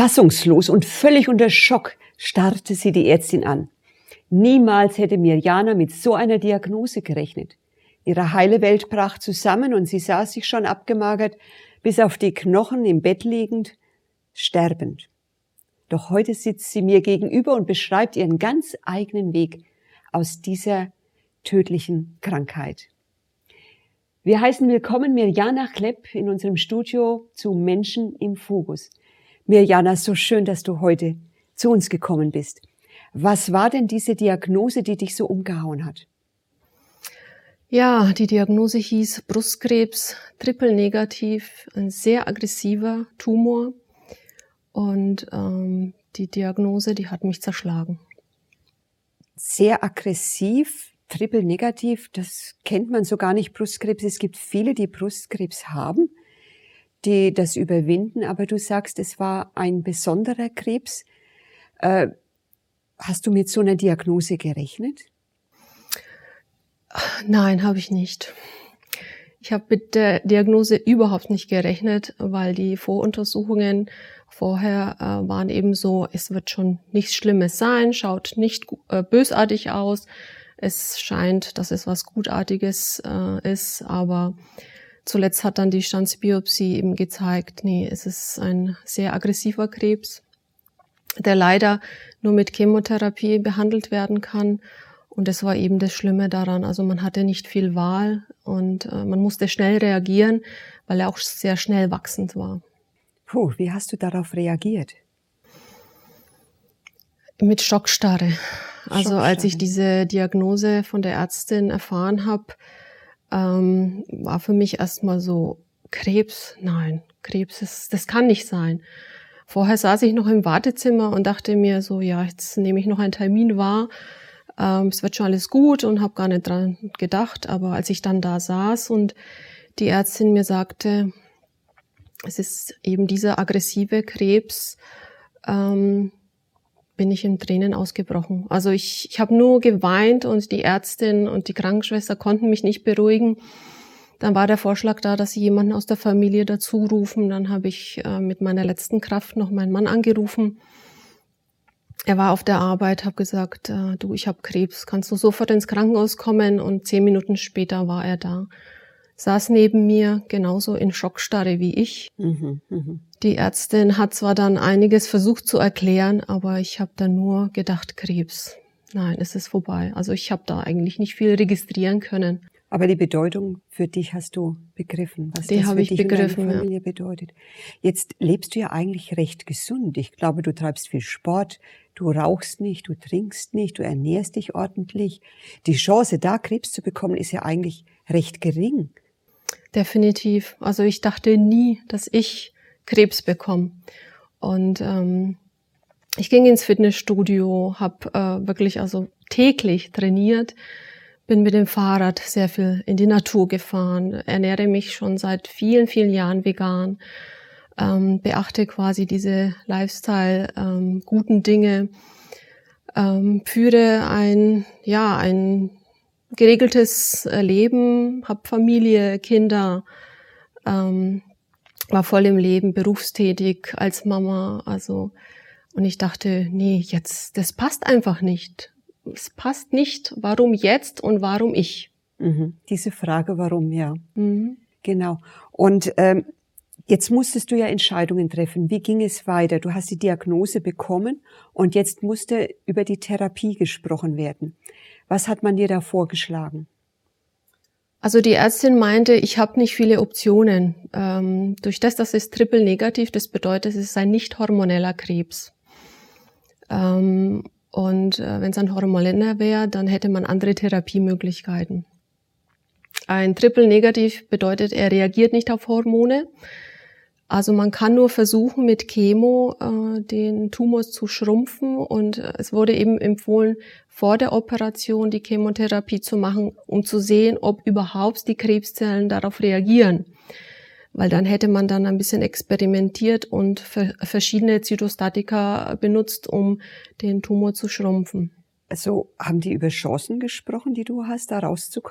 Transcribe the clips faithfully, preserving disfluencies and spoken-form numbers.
Fassungslos und völlig unter Schock starrte sie die Ärztin an. Niemals hätte Mirjana mit so einer Diagnose gerechnet. Ihre heile Welt brach zusammen und sie sah sich schon abgemagert, bis auf die Knochen im Bett liegend, sterbend. Doch heute sitzt sie mir gegenüber und beschreibt ihren ganz eigenen Weg aus dieser tödlichen Krankheit. Wir heißen willkommen Mirjana Klepp in unserem Studio zu Menschen im Fokus. Mirjana, so schön, dass du heute zu uns gekommen bist. Was war denn diese Diagnose, die dich so umgehauen hat? Ja, die Diagnose hieß Brustkrebs, triple-negativ, ein sehr aggressiver Tumor. Und ähm, die Diagnose, die hat mich zerschlagen. Sehr aggressiv, triple-negativ, das kennt man so gar nicht, Brustkrebs. Es gibt viele, die Brustkrebs haben, die das überwinden. Aber du sagst, es war ein besonderer Krebs. Äh, hast du mit so einer Diagnose gerechnet? Nein, habe ich nicht. Ich habe mit der Diagnose überhaupt nicht gerechnet, weil die Voruntersuchungen vorher äh, waren eben so, es wird schon nichts Schlimmes sein, schaut nicht äh, bösartig aus. Es scheint, dass es was Gutartiges äh, ist, aber zuletzt hat dann die Standsbiopsie eben gezeigt, nee, es ist ein sehr aggressiver Krebs, der leider nur mit Chemotherapie behandelt werden kann. Und das war eben das Schlimme daran. Also man hatte nicht viel Wahl und äh, man musste schnell reagieren, weil er auch sehr schnell wachsend war. Puh, wie hast du darauf reagiert? Mit Schockstarre. Also Schockstarre. Als ich diese Diagnose von der Ärztin erfahren habe, ähm, war für mich erstmal so, Krebs? Nein, Krebs, ist, das kann nicht sein. Vorher saß ich noch im Wartezimmer und dachte mir so, ja, jetzt nehme ich noch einen Termin wahr. Ähm, es wird schon alles gut und habe gar nicht dran gedacht. Aber als ich dann da saß und die Ärztin mir sagte, es ist eben dieser aggressive Krebs, ähm, bin ich in Tränen ausgebrochen. Also ich, ich habe nur geweint und die Ärztin und die Krankenschwester konnten mich nicht beruhigen. Dann war der Vorschlag da, dass sie jemanden aus der Familie dazu rufen. Dann habe ich äh, mit meiner letzten Kraft noch meinen Mann angerufen. Er war auf der Arbeit, habe gesagt, äh, du, ich habe Krebs, kannst du sofort ins Krankenhaus kommen? Und zehn Minuten später war er da. Saß neben mir, genauso in Schockstarre wie ich. Mhm, mh. Die Ärztin hat zwar dann einiges versucht zu erklären, aber ich habe dann nur gedacht, Krebs. Nein, es ist vorbei. Also ich habe da eigentlich nicht viel registrieren können. Aber die Bedeutung für dich hast du begriffen, was Die das habe für ich dich begriffen, und deine Familie ja. bedeutet. Jetzt lebst du ja eigentlich recht gesund. Ich glaube, du treibst viel Sport, du rauchst nicht, du trinkst nicht, du ernährst dich ordentlich. Die Chance, da Krebs zu bekommen, ist ja eigentlich recht gering. Definitiv. Also ich dachte nie, dass ich Krebs bekomme. Und ähm, ich ging ins Fitnessstudio, habe äh, wirklich also täglich trainiert, bin mit dem Fahrrad sehr viel in die Natur gefahren, ernähre mich schon seit vielen, vielen Jahren vegan, ähm, beachte quasi diese Lifestyle, ähm, guten Dinge, ähm, führe ein, ja, ein geregeltes Leben, habe Familie, Kinder, ähm, war voll im Leben, berufstätig als Mama, also und ich dachte, nee, jetzt, das passt einfach nicht. Es passt nicht, warum jetzt und warum ich? Mhm. Diese Frage, warum, ja. Mhm. Genau. Und ähm, jetzt musstest du ja Entscheidungen treffen. Wie ging es weiter? Du hast die Diagnose bekommen und jetzt musste über die Therapie gesprochen werden. Was hat man dir da vorgeschlagen? Also die Ärztin meinte, ich habe nicht viele Optionen. Ähm, durch das, dass es triple-negativ, das bedeutet, es ist ein nicht hormoneller Krebs. Ähm, und äh, wenn es ein hormoneller wäre, dann hätte man andere Therapiemöglichkeiten. Ein triple-negativ bedeutet, er reagiert nicht auf Hormone. Also man kann nur versuchen, mit Chemo äh, den Tumor zu schrumpfen und äh, es wurde eben empfohlen, vor der Operation die Chemotherapie zu machen, um zu sehen, ob überhaupt die Krebszellen darauf reagieren. Weil dann hätte man dann ein bisschen experimentiert und ver- verschiedene Zytostatika benutzt, um den Tumor zu schrumpfen. Also haben die über Chancen gesprochen, die du hast, da rauszukommen?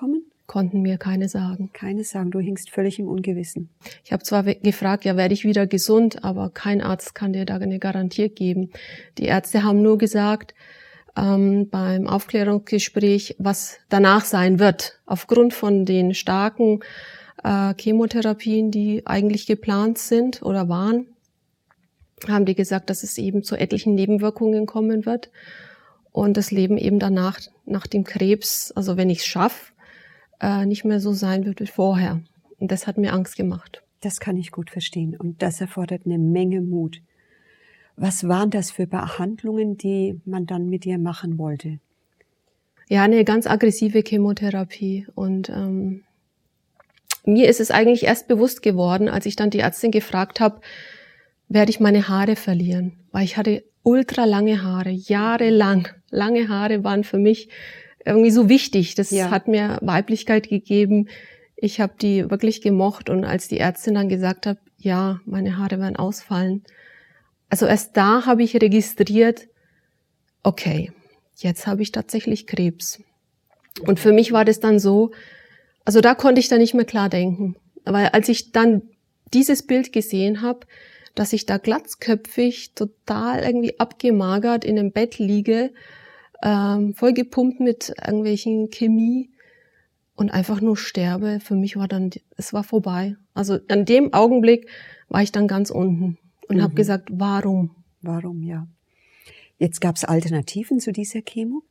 konnten mir keine sagen. Keine sagen, du hingst völlig im Ungewissen. Ich habe zwar gefragt, ja, werde ich wieder gesund, aber kein Arzt kann dir da eine Garantie geben. Die Ärzte haben nur gesagt, ähm, beim Aufklärungsgespräch, was danach sein wird. Aufgrund von den starken äh, Chemotherapien, die eigentlich geplant sind oder waren, haben die gesagt, dass es eben zu etlichen Nebenwirkungen kommen wird und das Leben eben danach, nach dem Krebs, also wenn ich es schaffe, äh, nicht mehr so sein wird wie vorher. Und das hat mir Angst gemacht. Das kann ich gut verstehen und das erfordert eine Menge Mut. Was waren das für Behandlungen, die man dann mit dir machen wollte? Ja, eine ganz aggressive Chemotherapie und ähm, mir ist es eigentlich erst bewusst geworden, als ich dann die Ärztin gefragt habe, werde ich meine Haare verlieren? Weil ich hatte ultra lange Haare, jahrelang. Lange Haare waren für mich irgendwie so wichtig. Das ja. hat mir Weiblichkeit gegeben. Ich habe die wirklich gemocht. Und als die Ärztin dann gesagt hat, ja, meine Haare werden ausfallen. Also erst da habe ich registriert, okay, jetzt habe ich tatsächlich Krebs. Und für mich war das dann so, also da konnte ich dann nicht mehr klar denken. Weil als ich dann dieses Bild gesehen habe, dass ich da glatzköpfig, total irgendwie abgemagert in einem Bett liege, ähm, voll gepumpt mit irgendwelchen Chemie und einfach nur sterbe. Für mich war dann, es war vorbei. Also an dem Augenblick war ich dann ganz unten und mhm. habe gesagt, warum? Warum, ja. Jetzt gab es Alternativen zu dieser Chemo?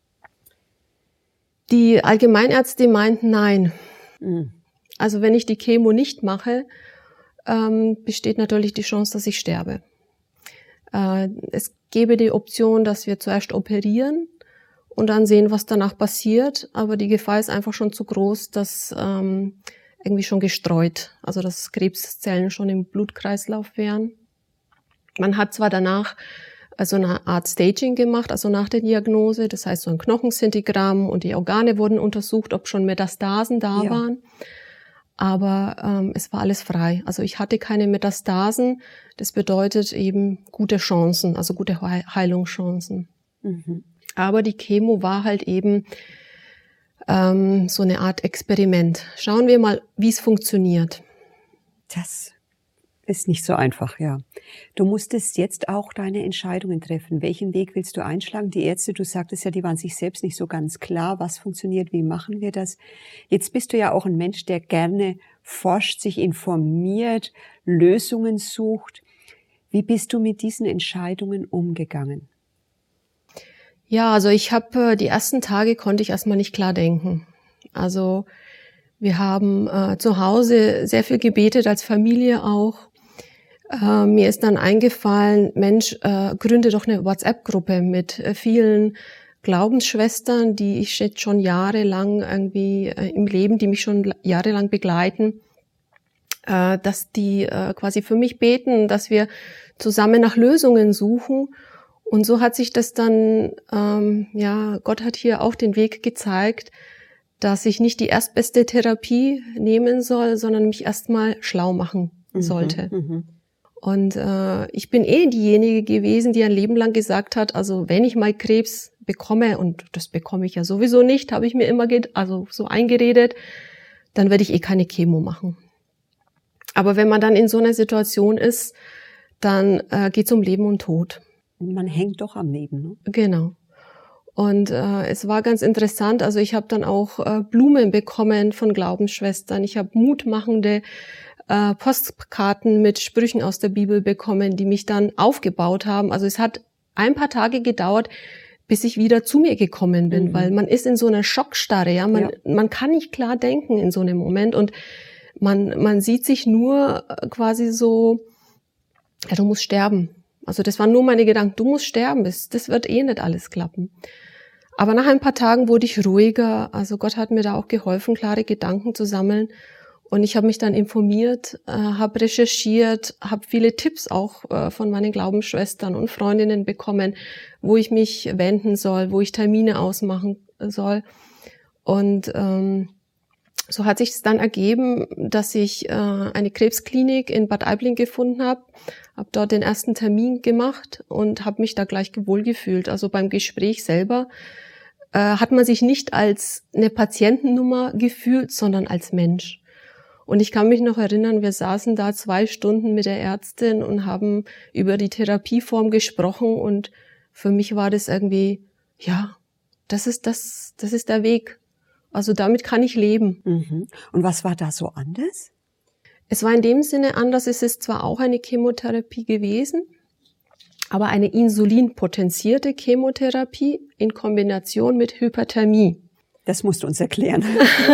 Die Allgemeinärzte meinten nein. Mhm. Also wenn ich die Chemo nicht mache, ähm, besteht natürlich die Chance, dass ich sterbe. Äh, es gäbe die Option, dass wir zuerst operieren und dann sehen, was danach passiert. Aber die Gefahr ist einfach schon zu groß, dass ähm, irgendwie schon gestreut, also dass Krebszellen schon im Blutkreislauf wären. Man hat zwar danach also eine Art Staging gemacht, also nach der Diagnose, das heißt so ein Knochenszintigramm und die Organe wurden untersucht, ob schon Metastasen da ja. waren. Aber ähm, es war alles frei. Also ich hatte keine Metastasen. Das bedeutet eben gute Chancen, also gute Heilungschancen. Mhm. Aber die Chemo war halt eben ähm, so eine Art Experiment. Schauen wir mal, wie es funktioniert. Das ist nicht so einfach, ja. Du musstest jetzt auch deine Entscheidungen treffen. Welchen Weg willst du einschlagen? Die Ärzte, du sagtest ja, die waren sich selbst nicht so ganz klar, was funktioniert, wie machen wir das? Jetzt bist du ja auch ein Mensch, der gerne forscht, sich informiert, Lösungen sucht. Wie bist du mit diesen Entscheidungen umgegangen? Ja, also ich habe die ersten Tage konnte ich erstmal nicht klar denken. Also wir haben äh, zu Hause sehr viel gebetet, als Familie auch. Äh, mir ist dann eingefallen, Mensch, äh, gründe doch eine WhatsApp-Gruppe mit äh, vielen Glaubensschwestern, die ich jetzt schon jahrelang irgendwie äh, im Leben, die mich schon jahrelang begleiten, äh, dass die äh, quasi für mich beten, dass wir zusammen nach Lösungen suchen. Und so hat sich das dann, ähm, ja, Gott hat hier auch den Weg gezeigt, dass ich nicht die erstbeste Therapie nehmen soll, sondern mich erstmal schlau machen sollte. Mhm, und äh, ich bin eh diejenige gewesen, die ein Leben lang gesagt hat, also wenn ich mal Krebs bekomme, und das bekomme ich ja sowieso nicht, habe ich mir immer ge- also so eingeredet, dann werde ich eh keine Chemo machen. Aber wenn man dann in so einer Situation ist, dann äh, geht es um Leben und Tod. Man hängt doch am Leben, ne? Genau. Und äh, es war ganz interessant, also ich habe dann auch äh, Blumen bekommen von Glaubensschwestern. Ich habe mutmachende äh, Postkarten mit Sprüchen aus der Bibel bekommen, die mich dann aufgebaut haben. Also es hat ein paar Tage gedauert, bis ich wieder zu mir gekommen bin, mhm. weil man ist in so einer Schockstarre, ja, man, ja. man kann nicht klar denken in so einem Moment und man, man sieht sich nur quasi so, ja, du musst sterben. Also das waren nur meine Gedanken, du musst sterben, das, das wird eh nicht alles klappen. Aber nach ein paar Tagen wurde ich ruhiger, also Gott hat mir da auch geholfen, klare Gedanken zu sammeln. Und ich habe mich dann informiert, äh, habe recherchiert, habe viele Tipps auch äh, von meinen Glaubensschwestern und Freundinnen bekommen, wo ich mich wenden soll, wo ich Termine ausmachen soll. Und ähm, so hat sich es dann ergeben, dass ich äh, eine Krebsklinik in Bad Aibling gefunden habe, habe dort den ersten Termin gemacht und habe mich da gleich wohlgefühlt. Also beim Gespräch selber äh, hat man sich nicht als eine Patientennummer gefühlt, sondern als Mensch. Und ich kann mich noch erinnern, wir saßen da zwei Stunden mit der Ärztin und haben über die Therapieform gesprochen und für mich war das irgendwie, ja, das ist das, das ist der Weg. Also damit kann ich leben. Mhm. Und was war da so anders? Es war in dem Sinne anders, es ist zwar auch eine Chemotherapie gewesen, aber eine insulinpotenzierte Chemotherapie in Kombination mit Hyperthermie. Das musst du uns erklären.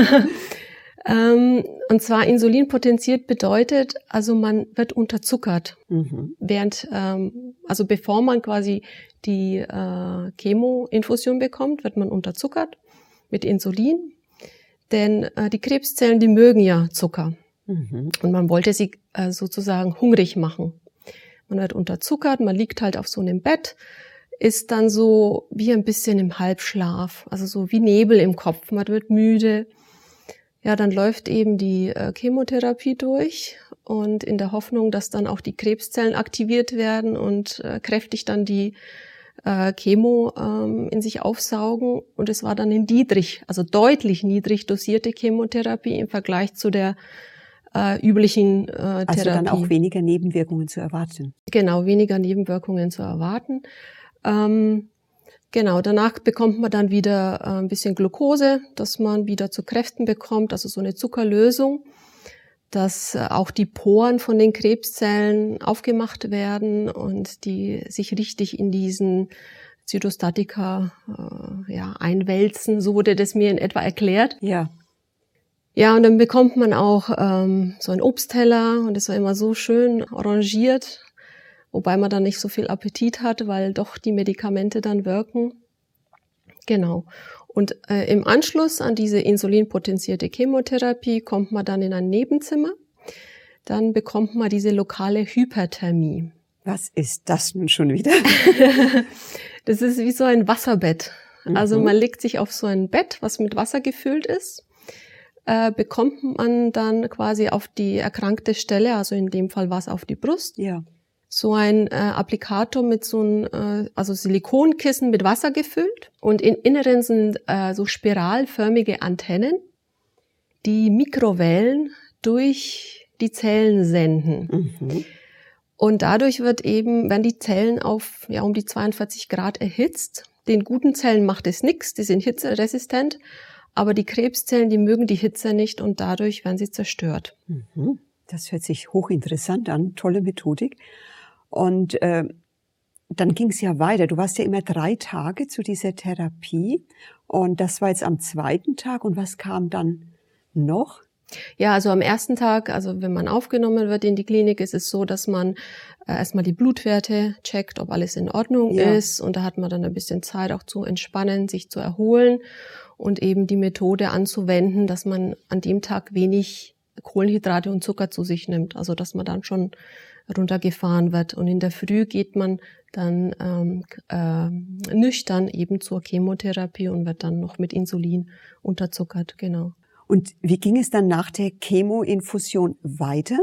ähm, und zwar insulinpotenziert bedeutet, also man wird unterzuckert. Mhm. Während, ähm, also bevor man quasi die äh, Chemoinfusion bekommt, wird man unterzuckert mit Insulin. Denn äh, die Krebszellen, die mögen ja Zucker. Mhm. Und man wollte sie äh, sozusagen hungrig machen. Man wird unterzuckert, man liegt halt auf so einem Bett, ist dann so wie ein bisschen im Halbschlaf, also so wie Nebel im Kopf, man wird müde. Ja, dann läuft eben die äh, Chemotherapie durch und in der Hoffnung, dass dann auch die Krebszellen aktiviert werden und äh, kräftig dann die äh, Chemo ähm, in sich aufsaugen. Und es war dann eine niedrig, also deutlich niedrig dosierte Chemotherapie im Vergleich zu der Äh, üblichen äh, Therapie. Also dann auch weniger Nebenwirkungen zu erwarten. Genau, weniger Nebenwirkungen zu erwarten. Ähm, genau, danach bekommt man dann wieder äh, ein bisschen Glucose, dass man wieder zu Kräften bekommt, also so eine Zuckerlösung, dass äh, auch die Poren von den Krebszellen aufgemacht werden und die sich richtig in diesen Zytostatika äh, ja, einwälzen. So wurde das mir in etwa erklärt. Ja. Ja, und dann bekommt man auch ähm, so einen Obstteller und das war immer so schön arrangiert, wobei man dann nicht so viel Appetit hat, weil doch die Medikamente dann wirken. Genau. Und äh, im Anschluss an diese insulinpotenzierte Chemotherapie kommt man dann in ein Nebenzimmer. Dann bekommt man diese lokale Hyperthermie. Was ist das nun schon wieder? Das ist wie so ein Wasserbett. Mhm. Also man legt sich auf so ein Bett, was mit Wasser gefüllt ist. Äh, bekommt man dann quasi auf die erkrankte Stelle, also in dem Fall war es auf die Brust, ja. so ein äh, Applikator mit so ein, äh, also Silikonkissen mit Wasser gefüllt und im Inneren sind äh, so spiralförmige Antennen, die Mikrowellen durch die Zellen senden. Mhm. Und dadurch wird eben, werden die Zellen auf ja um die zweiundvierzig Grad erhitzt. Den guten Zellen macht es nichts, die sind hitzeresistent. Aber die Krebszellen, die mögen die Hitze nicht und dadurch werden sie zerstört. Das hört sich hochinteressant an, tolle Methodik. Und äh, dann ging es ja weiter. Du warst ja immer drei Tage zu dieser Therapie und das war jetzt am zweiten Tag. Und was kam dann noch? Ja, also am ersten Tag, also wenn man aufgenommen wird in die Klinik, ist es so, dass man äh, erstmal die Blutwerte checkt, ob alles in Ordnung ja. ist. Und da hat man dann ein bisschen Zeit auch zu entspannen, sich zu erholen. Und eben die Methode anzuwenden, dass man an dem Tag wenig Kohlenhydrate und Zucker zu sich nimmt. Also dass man dann schon runtergefahren wird. Und in der Früh geht man dann ähm, äh, nüchtern eben zur Chemotherapie und wird dann noch mit Insulin unterzuckert. Genau. Und wie ging es dann nach der Chemoinfusion weiter?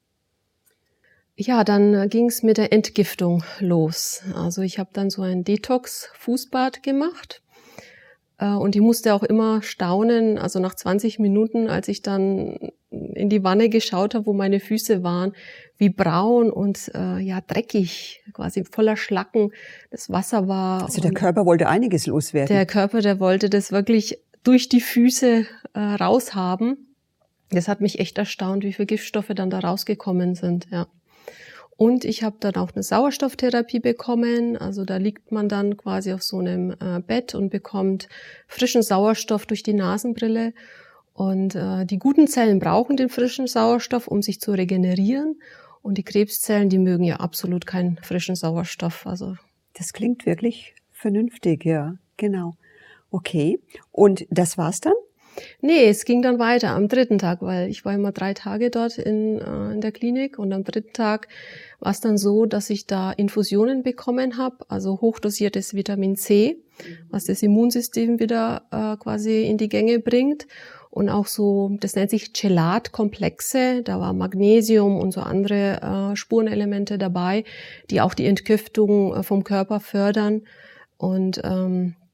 Ja, dann ging es mit der Entgiftung los. Also ich habe dann so ein Detox-Fußbad gemacht. Und ich musste auch immer staunen, also nach zwanzig Minuten, als ich dann in die Wanne geschaut habe, wo meine Füße waren, wie braun und äh, ja dreckig, quasi voller Schlacken das Wasser war. Also der Körper wollte einiges loswerden. Der Körper, der wollte das wirklich durch die Füße äh, raushaben. Das hat mich echt erstaunt, wie viele Giftstoffe dann da rausgekommen sind, ja. Und ich habe dann auch eine Sauerstofftherapie bekommen. Also da liegt man dann quasi auf so einem äh, Bett und bekommt frischen Sauerstoff durch die Nasenbrille. Und äh, die guten Zellen brauchen den frischen Sauerstoff, um sich zu regenerieren. Und die Krebszellen, die mögen ja absolut keinen frischen Sauerstoff. Also das klingt wirklich vernünftig, ja, genau. Okay, und das war's dann? Nee, es ging dann weiter am dritten Tag, weil ich war immer drei Tage dort in, äh, in der Klinik und am dritten Tag war es dann so, dass ich da Infusionen bekommen habe, also hochdosiertes Vitamin C, was das Immunsystem wieder äh, quasi in die Gänge bringt und auch so, das nennt sich Chelatkomplexe, da war Magnesium und so andere äh, Spurenelemente dabei, die auch die Entgiftung äh, vom Körper fördern und ähm,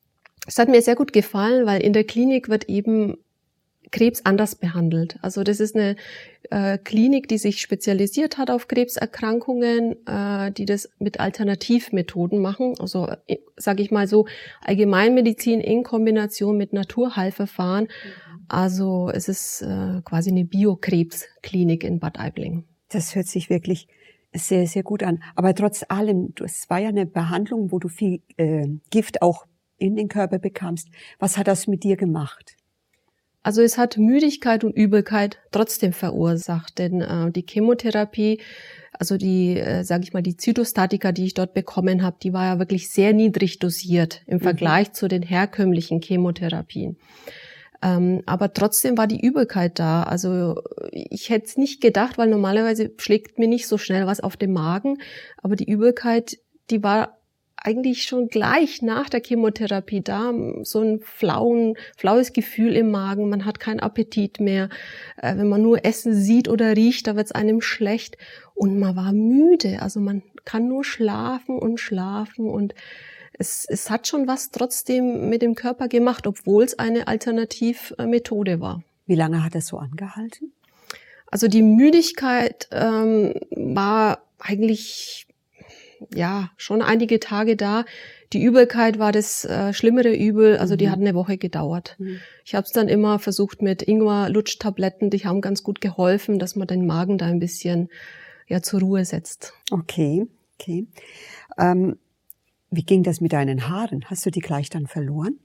Es hat mir sehr gut gefallen, weil in der Klinik wird eben Krebs anders behandelt. Also das ist eine äh, Klinik, die sich spezialisiert hat auf Krebserkrankungen, äh, die das mit Alternativmethoden machen. Also äh, sage ich mal so Allgemeinmedizin in Kombination mit Naturheilverfahren. Mhm. Also es ist äh, quasi eine Biokrebsklinik in Bad Aibling. Das hört sich wirklich sehr, sehr gut an. Aber trotz allem, es war ja eine Behandlung, wo du viel äh, Gift auch in den Körper bekamst. Was hat das mit dir gemacht? Also es hat Müdigkeit und Übelkeit trotzdem verursacht, denn äh, die Chemotherapie, also die, äh, sage ich mal, die Zytostatika, die ich dort bekommen habe, die war ja wirklich sehr niedrig dosiert im mhm. Vergleich zu den herkömmlichen Chemotherapien. Ähm, aber trotzdem war die Übelkeit da. Also ich hätte es nicht gedacht, weil normalerweise schlägt mir nicht so schnell was auf den Magen, aber die Übelkeit, die war eigentlich schon gleich nach der Chemotherapie da, so ein flauen, flaues Gefühl im Magen, man hat keinen Appetit mehr. Äh, wenn man nur Essen sieht oder riecht, da wird es einem schlecht und man war müde, also man kann nur schlafen und schlafen und es, es hat schon was trotzdem mit dem Körper gemacht, obwohl es eine Alternativmethode war. Wie lange hat das so angehalten? Also die Müdigkeit ähm, war eigentlich ja, schon einige Tage da. Die Übelkeit war das äh, schlimmere Übel, also mhm. die hat eine Woche gedauert. Mhm. Ich habe es dann immer versucht mit Ingwer-Lutschtabletten, die haben ganz gut geholfen, dass man den Magen da ein bisschen ja zur Ruhe setzt. Okay, okay. Ähm, wie ging das mit deinen Haaren? Hast du die gleich dann verloren?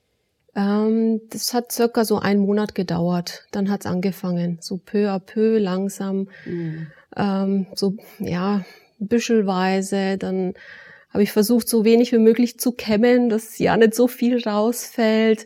Ähm, das hat circa so einen Monat gedauert. Dann hat's angefangen, so peu à peu, langsam, mhm. ähm, so ja. büschelweise, dann habe ich versucht, so wenig wie möglich zu kämmen, dass ja nicht so viel rausfällt.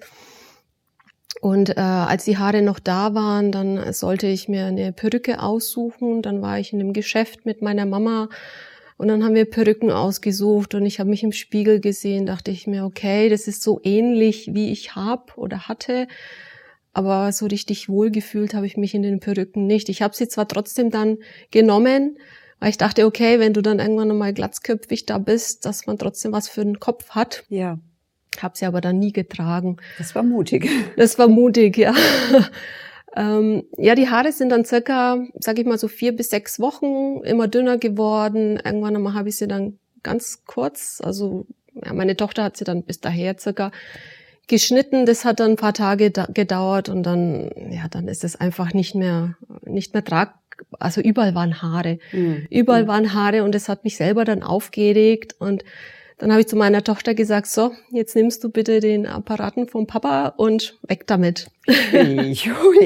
Und äh, als die Haare noch da waren, dann sollte ich mir eine Perücke aussuchen. Dann war ich in einem Geschäft mit meiner Mama und dann haben wir Perücken ausgesucht und ich habe mich im Spiegel gesehen, dachte ich mir, okay, das ist so ähnlich, wie ich hab oder hatte. Aber so richtig wohlgefühlt habe ich mich in den Perücken nicht. Ich habe sie zwar trotzdem dann genommen, weil ich dachte, okay, wenn du dann irgendwann einmal glatzköpfig da bist, dass man trotzdem was für den Kopf hat. Ja. Habe sie aber dann nie getragen. Das war mutig. Das war mutig, ja. ähm, ja, die Haare sind dann circa, sage ich mal so vier bis sechs Wochen immer dünner geworden. Irgendwann einmal habe ich sie dann ganz kurz, also ja, meine Tochter hat sie dann bis daher circa geschnitten. Das hat dann ein paar Tage da- gedauert und dann, ja, dann ist es einfach nicht mehr, nicht mehr tragbar. Also überall waren Haare, mhm. überall waren Haare und das hat mich selber dann aufgeregt und dann habe ich zu meiner Tochter gesagt, so, jetzt nimmst du bitte den Apparaten vom Papa und weg damit. und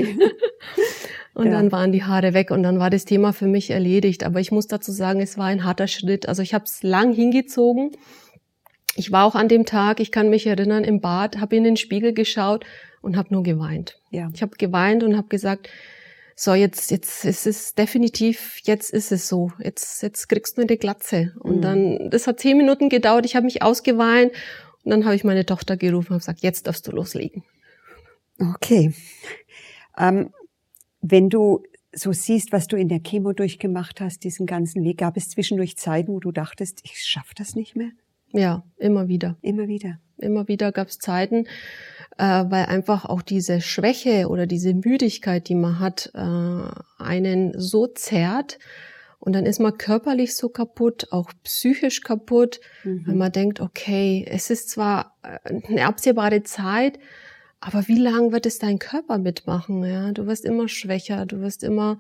ja. Dann waren die Haare weg und dann war das Thema für mich erledigt. Aber ich muss dazu sagen, es war ein harter Schritt. Also ich habe es lang hingezogen. Ich war auch an dem Tag, ich kann mich erinnern, im Bad, habe in den Spiegel geschaut und habe nur geweint. Ja. Ich habe geweint und habe gesagt, so, jetzt, jetzt ist es definitiv, jetzt ist es so. Jetzt, jetzt kriegst du eine Glatze. Und mhm. dann, das hat zehn Minuten gedauert. Ich habe mich ausgeweint und dann habe ich meine Tochter gerufen und gesagt, jetzt darfst du loslegen. Okay. Ähm, wenn du so siehst, was du in der Chemo durchgemacht hast, diesen ganzen Weg, gab es zwischendurch Zeiten, wo du dachtest, ich schaffe das nicht mehr? Ja, immer wieder. Immer wieder. Immer wieder gab es Zeiten, äh, weil einfach auch diese Schwäche oder diese Müdigkeit, die man hat, äh, einen so zerrt. Und dann ist man körperlich so kaputt, auch psychisch kaputt, mhm. weil man denkt, okay, es ist zwar eine absehbare Zeit, aber wie lange wird es dein Körper mitmachen? Ja, du wirst immer schwächer, du wirst immer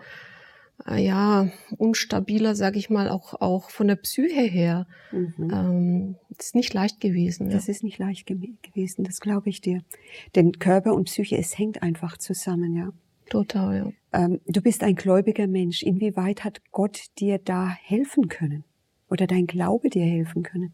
ja unstabiler, sage ich mal, auch auch von der Psyche her. Mhm. Ähm, das ist nicht leicht gewesen. Das ja. ist nicht leicht ge- gewesen, das glaube ich dir. Denn Körper und Psyche, es hängt einfach zusammen, ja. Total, ja. Ähm, du bist ein gläubiger Mensch. Inwieweit hat Gott dir da helfen können? Oder dein Glaube dir helfen können?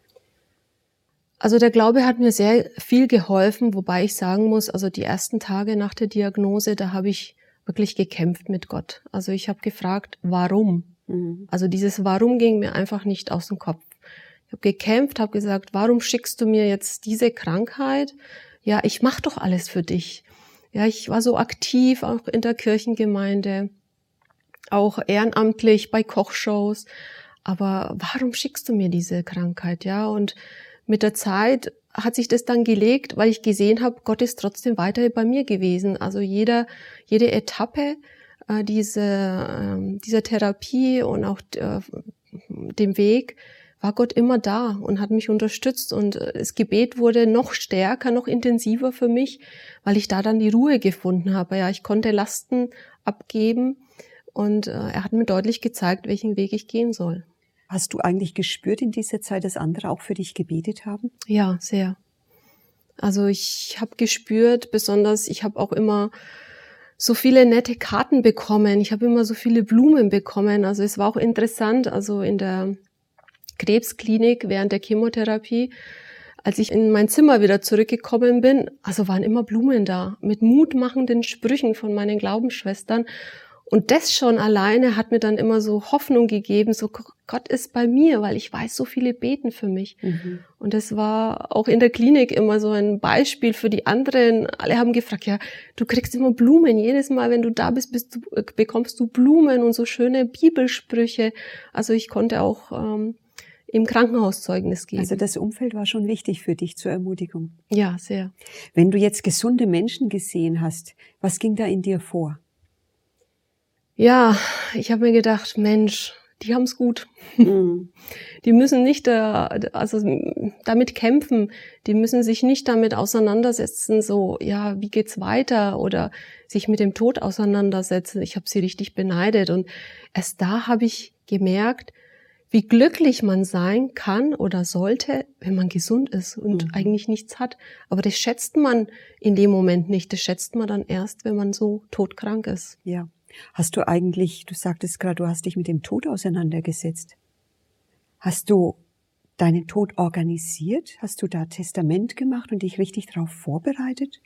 Also der Glaube hat mir sehr viel geholfen, wobei ich sagen muss, also die ersten Tage nach der Diagnose, da habe ich wirklich gekämpft mit Gott. Also ich habe gefragt, warum? Mhm. Also dieses Warum ging mir einfach nicht aus dem Kopf. Ich habe gekämpft, habe gesagt, warum schickst du mir jetzt diese Krankheit? Ja, ich mache doch alles für dich. Ja, ich war so aktiv, auch in der Kirchengemeinde, auch ehrenamtlich bei Kochshows. Aber warum schickst du mir diese Krankheit? Ja, und mit der Zeit hat sich das dann gelegt, weil ich gesehen habe, Gott ist trotzdem weiter bei mir gewesen. Also jeder, jede Etappe äh, diese, äh, dieser Therapie und auch äh, dem Weg war Gott immer da und hat mich unterstützt. Und das Gebet wurde noch stärker, noch intensiver für mich, weil ich da dann die Ruhe gefunden habe. Ja, ich konnte Lasten abgeben und äh, er hat mir deutlich gezeigt, welchen Weg ich gehen soll. Hast du eigentlich gespürt in dieser Zeit, dass andere auch für dich gebetet haben? Ja, sehr. Also ich habe gespürt, besonders, ich habe auch immer so viele nette Karten bekommen. Ich habe immer so viele Blumen bekommen. Also es war auch interessant, also in der Krebsklinik während der Chemotherapie, als ich in mein Zimmer wieder zurückgekommen bin, also waren immer Blumen da, mit mutmachenden Sprüchen von meinen Glaubensschwestern. Und das schon alleine hat mir dann immer so Hoffnung gegeben, so Gott ist bei mir, weil ich weiß, so viele beten für mich. Mhm. Und das war auch in der Klinik immer so ein Beispiel für die anderen. Alle haben gefragt, ja, du kriegst immer Blumen. Jedes Mal, wenn du da bist, bist du, bekommst du Blumen und so schöne Bibelsprüche. Also ich konnte auch ähm, im Krankenhaus Zeugnis geben. Also das Umfeld war schon wichtig für dich zur Ermutigung. Ja, sehr. Wenn du jetzt gesunde Menschen gesehen hast, was ging da in dir vor? Ja, ich habe mir gedacht, Mensch, die haben's gut. Mhm. Die müssen nicht da, also damit kämpfen. Die müssen sich nicht damit auseinandersetzen, so, ja, wie geht's weiter oder sich mit dem Tod auseinandersetzen. Ich habe sie richtig beneidet und erst da habe ich gemerkt, wie glücklich man sein kann oder sollte, wenn man gesund ist und mhm. eigentlich nichts hat. Aber das schätzt man in dem Moment nicht. Das schätzt man dann erst, wenn man so todkrank ist. Ja. Hast du eigentlich, du sagtest gerade, du hast dich mit dem Tod auseinandergesetzt. Hast du deinen Tod organisiert? Hast du da Testament gemacht und dich richtig darauf vorbereitet?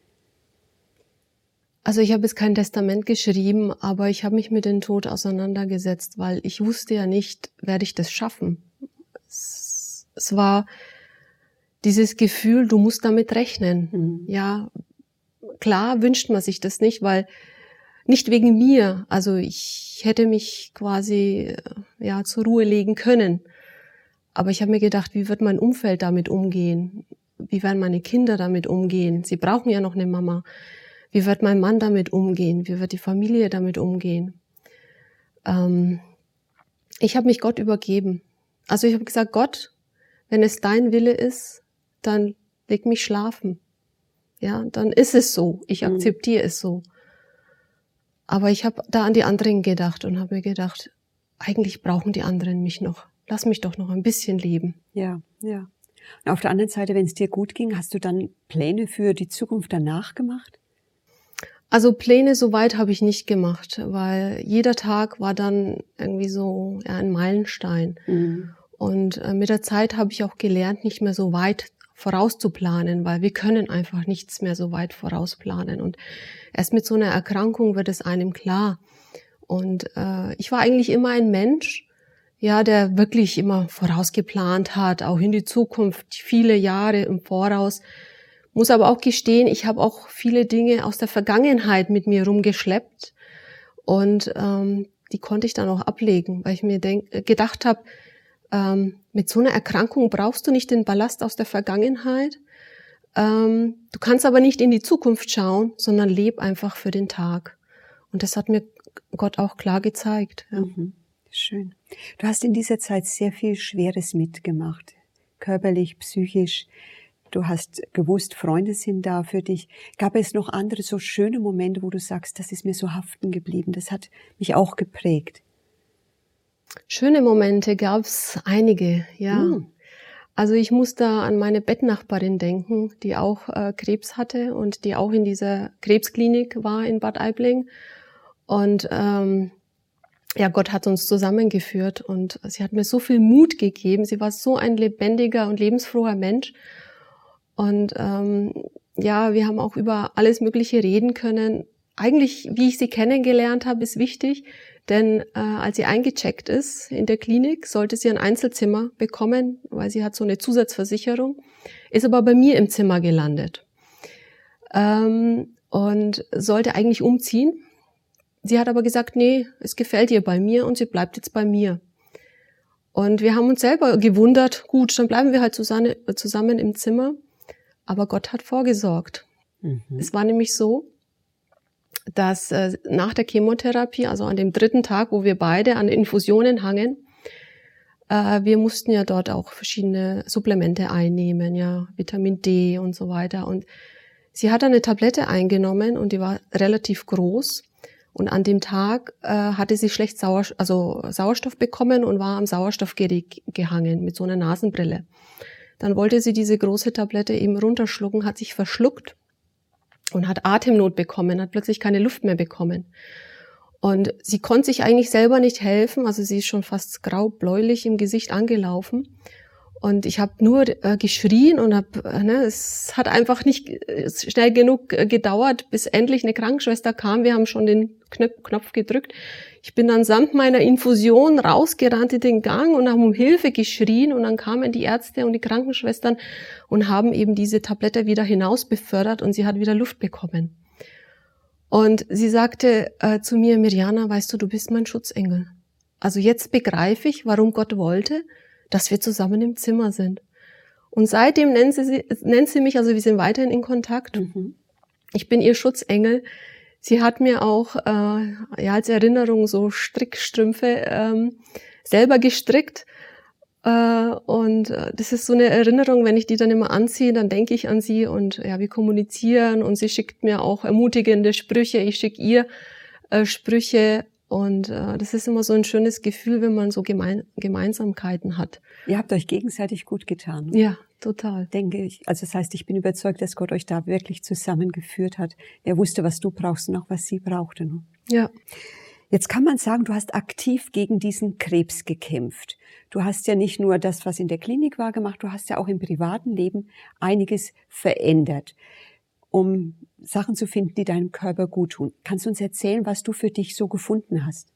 Also ich habe jetzt kein Testament geschrieben, aber ich habe mich mit dem Tod auseinandergesetzt, weil ich wusste ja nicht, werde ich das schaffen. Es, es war dieses Gefühl, du musst damit rechnen. Mhm. Ja, klar wünscht man sich das nicht, weil nicht wegen mir, also ich hätte mich quasi ja zur Ruhe legen können. Aber ich habe mir gedacht, wie wird mein Umfeld damit umgehen? Wie werden meine Kinder damit umgehen? Sie brauchen ja noch eine Mama. Wie wird mein Mann damit umgehen? Wie wird die Familie damit umgehen? Ähm, ich habe mich Gott übergeben. Also ich habe gesagt, Gott, wenn es dein Wille ist, dann leg mich schlafen. Ja, dann ist es so. Ich akzeptiere mhm. es so. Aber ich habe da an die anderen gedacht und habe mir gedacht, eigentlich brauchen die anderen mich noch. Lass mich doch noch ein bisschen leben. Ja, ja. Und auf der anderen Seite, wenn es dir gut ging, hast du dann Pläne für die Zukunft danach gemacht? Also Pläne soweit habe ich nicht gemacht, weil jeder Tag war dann irgendwie so ja, ein Meilenstein. Mhm. Und äh, mit der Zeit habe ich auch gelernt, nicht mehr so weit vorauszuplanen, weil wir können einfach nichts mehr so weit vorausplanen. Und erst mit so einer Erkrankung wird es einem klar. Und äh, ich war eigentlich immer ein Mensch, ja, der wirklich immer vorausgeplant hat, auch in die Zukunft, viele Jahre im Voraus. Muss aber auch gestehen, ich habe auch viele Dinge aus der Vergangenheit mit mir rumgeschleppt und ähm, die konnte ich dann auch ablegen, weil ich mir denk, gedacht habe, ähm, mit so einer Erkrankung brauchst du nicht den Ballast aus der Vergangenheit. Ähm, du kannst aber nicht in die Zukunft schauen, sondern leb einfach für den Tag. Und das hat mir Gott auch klar gezeigt. Ja. Mhm. Schön. Du hast in dieser Zeit sehr viel Schweres mitgemacht, körperlich, psychisch. Du hast gewusst, Freunde sind da für dich. Gab es noch andere so schöne Momente, wo du sagst, das ist mir so haften geblieben, das hat mich auch geprägt? Schöne Momente gab's einige, ja. Hm. Also ich muss da an meine Bettnachbarin denken, die auch äh, Krebs hatte und die auch in dieser Krebsklinik war in Bad Aibling. Und ähm, ja, Gott hat uns zusammengeführt und sie hat mir so viel Mut gegeben. Sie war so ein lebendiger und lebensfroher Mensch. Und ähm, ja, wir haben auch über alles Mögliche reden können. Eigentlich, wie ich sie kennengelernt habe, ist wichtig, denn äh, als sie eingecheckt ist in der Klinik, sollte sie ein Einzelzimmer bekommen, weil sie hat so eine Zusatzversicherung, ist aber bei mir im Zimmer gelandet ähm, und sollte eigentlich umziehen. Sie hat aber gesagt, nee, es gefällt ihr bei mir und sie bleibt jetzt bei mir. Und wir haben uns selber gewundert, gut, dann bleiben wir halt zusammen, zusammen im Zimmer. aber Gott hat vorgesorgt. Mhm. Es war nämlich so, dass äh, nach der Chemotherapie, also an dem dritten Tag, wo wir beide an Infusionen hangen, äh, wir mussten ja dort auch verschiedene Supplemente einnehmen, ja, Vitamin D und so weiter. Und sie hat eine Tablette eingenommen und die war relativ groß. Und an dem Tag äh, hatte sie schlecht Sauer, also Sauerstoff bekommen und war am Sauerstoffgerät gehangen mit so einer Nasenbrille. Dann wollte sie diese große Tablette eben runterschlucken, hat sich verschluckt und hat Atemnot bekommen, hat plötzlich keine Luft mehr bekommen. Und sie konnte sich eigentlich selber nicht helfen, also sie ist schon fast grau-bläulich im Gesicht angelaufen. Und ich habe nur äh, geschrien und hab, äh, ne, es hat einfach nicht äh, schnell genug äh, gedauert, bis endlich eine Krankenschwester kam. Wir haben schon den Knöp- Knopf gedrückt. Ich bin dann samt meiner Infusion rausgerannt in den Gang und habe um Hilfe geschrien. Und dann kamen die Ärzte und die Krankenschwestern und haben eben diese Tablette wieder hinaus befördert und sie hat wieder Luft bekommen. Und sie sagte äh, zu mir, Mirjana, weißt du, du bist mein Schutzengel. Also jetzt begreife ich, warum Gott wollte, dass wir zusammen im Zimmer sind. Und seitdem nennt sie, nennt sie mich, also wir sind weiterhin in Kontakt. Mhm. Ich bin ihr Schutzengel. Sie hat mir auch äh, ja als Erinnerung so Strickstrümpfe ähm, selber gestrickt. Äh, und äh, das ist so eine Erinnerung, wenn ich die dann immer anziehe, dann denke ich an sie und ja, wir kommunizieren und sie schickt mir auch ermutigende Sprüche. Ich schicke ihr äh, Sprüche. Und äh, das ist immer so ein schönes Gefühl, wenn man so Gemein- Gemeinsamkeiten hat. Ihr habt euch gegenseitig gut getan. Ja, total. Denke ich. Also das heißt, ich bin überzeugt, dass Gott euch da wirklich zusammengeführt hat. Er wusste, was du brauchst und auch was sie brauchte. Ne? Ja. Jetzt kann man sagen, du hast aktiv gegen diesen Krebs gekämpft. Du hast ja nicht nur das, was in der Klinik war, gemacht, du hast ja auch im privaten Leben einiges verändert, um Sachen zu finden, die deinem Körper gut tun. Kannst du uns erzählen, was du für dich so gefunden hast?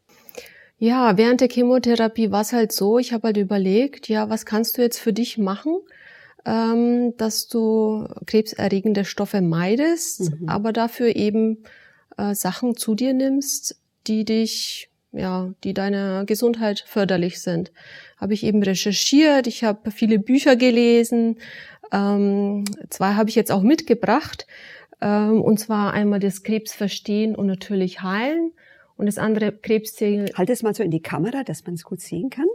Ja, während der Chemotherapie war es halt so, ich habe halt überlegt, ja, was kannst du jetzt für dich machen, ähm, dass du krebserregende Stoffe meidest, Mhm. aber dafür eben äh, Sachen zu dir nimmst, die dich, ja, die deiner Gesundheit förderlich sind. Habe ich eben recherchiert, ich habe viele Bücher gelesen, ähm, zwei habe ich jetzt auch mitgebracht, ähm, und zwar einmal das Krebs verstehen und natürlich heilen und das andere Krebszellen. Halt es mal so in die Kamera, dass man es gut sehen kann.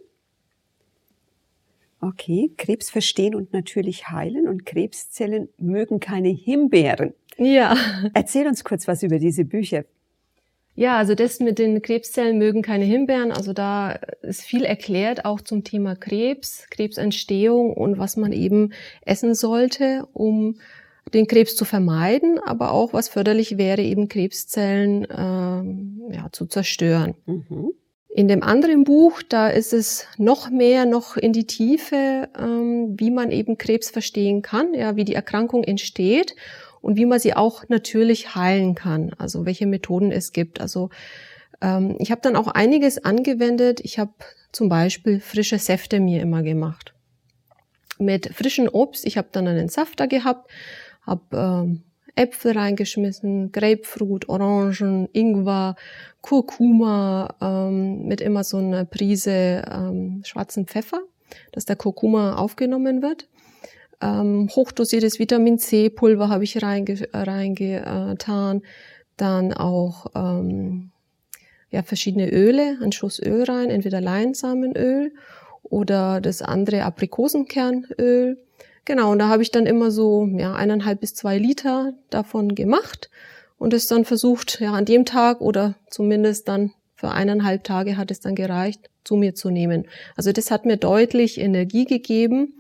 Okay, Krebs verstehen und natürlich heilen und Krebszellen mögen keine Himbeeren. Ja. Erzähl uns kurz was über diese Bücher. Ja, also das mit den Krebszellen mögen keine Himbeeren. Also da ist viel erklärt, auch zum Thema Krebs, Krebsentstehung und was man eben essen sollte, um den Krebs zu vermeiden, aber auch was förderlich wäre, eben Krebszellen ähm, ja, zu zerstören. Mhm. In dem anderen Buch, da ist es noch mehr, noch in die Tiefe, ähm, wie man eben Krebs verstehen kann, ja, wie die Erkrankung entsteht und wie man sie auch natürlich heilen kann, also welche Methoden es gibt. Also ähm, ich habe dann auch einiges angewendet. Ich habe zum Beispiel frische Säfte mir immer gemacht. Mit frischem Obst, ich habe dann einen Safter gehabt, habe ähm, Äpfel reingeschmissen, Grapefruit, Orangen, Ingwer, Kurkuma, ähm, mit immer so einer Prise ähm, schwarzen Pfeffer, dass der Kurkuma aufgenommen wird. Ähm, hochdosiertes Vitamin C Pulver habe ich reinge, reingetan. Dann auch ähm, ja, verschiedene Öle, ein Schuss Öl rein, entweder Leinsamenöl oder das andere Aprikosenkernöl. Genau, und da habe ich dann immer so ja, eineinhalb bis zwei Liter davon gemacht und es dann versucht, ja, an dem Tag oder zumindest dann für eineinhalb Tage hat es dann gereicht, zu mir zu nehmen. Also das hat mir deutlich Energie gegeben,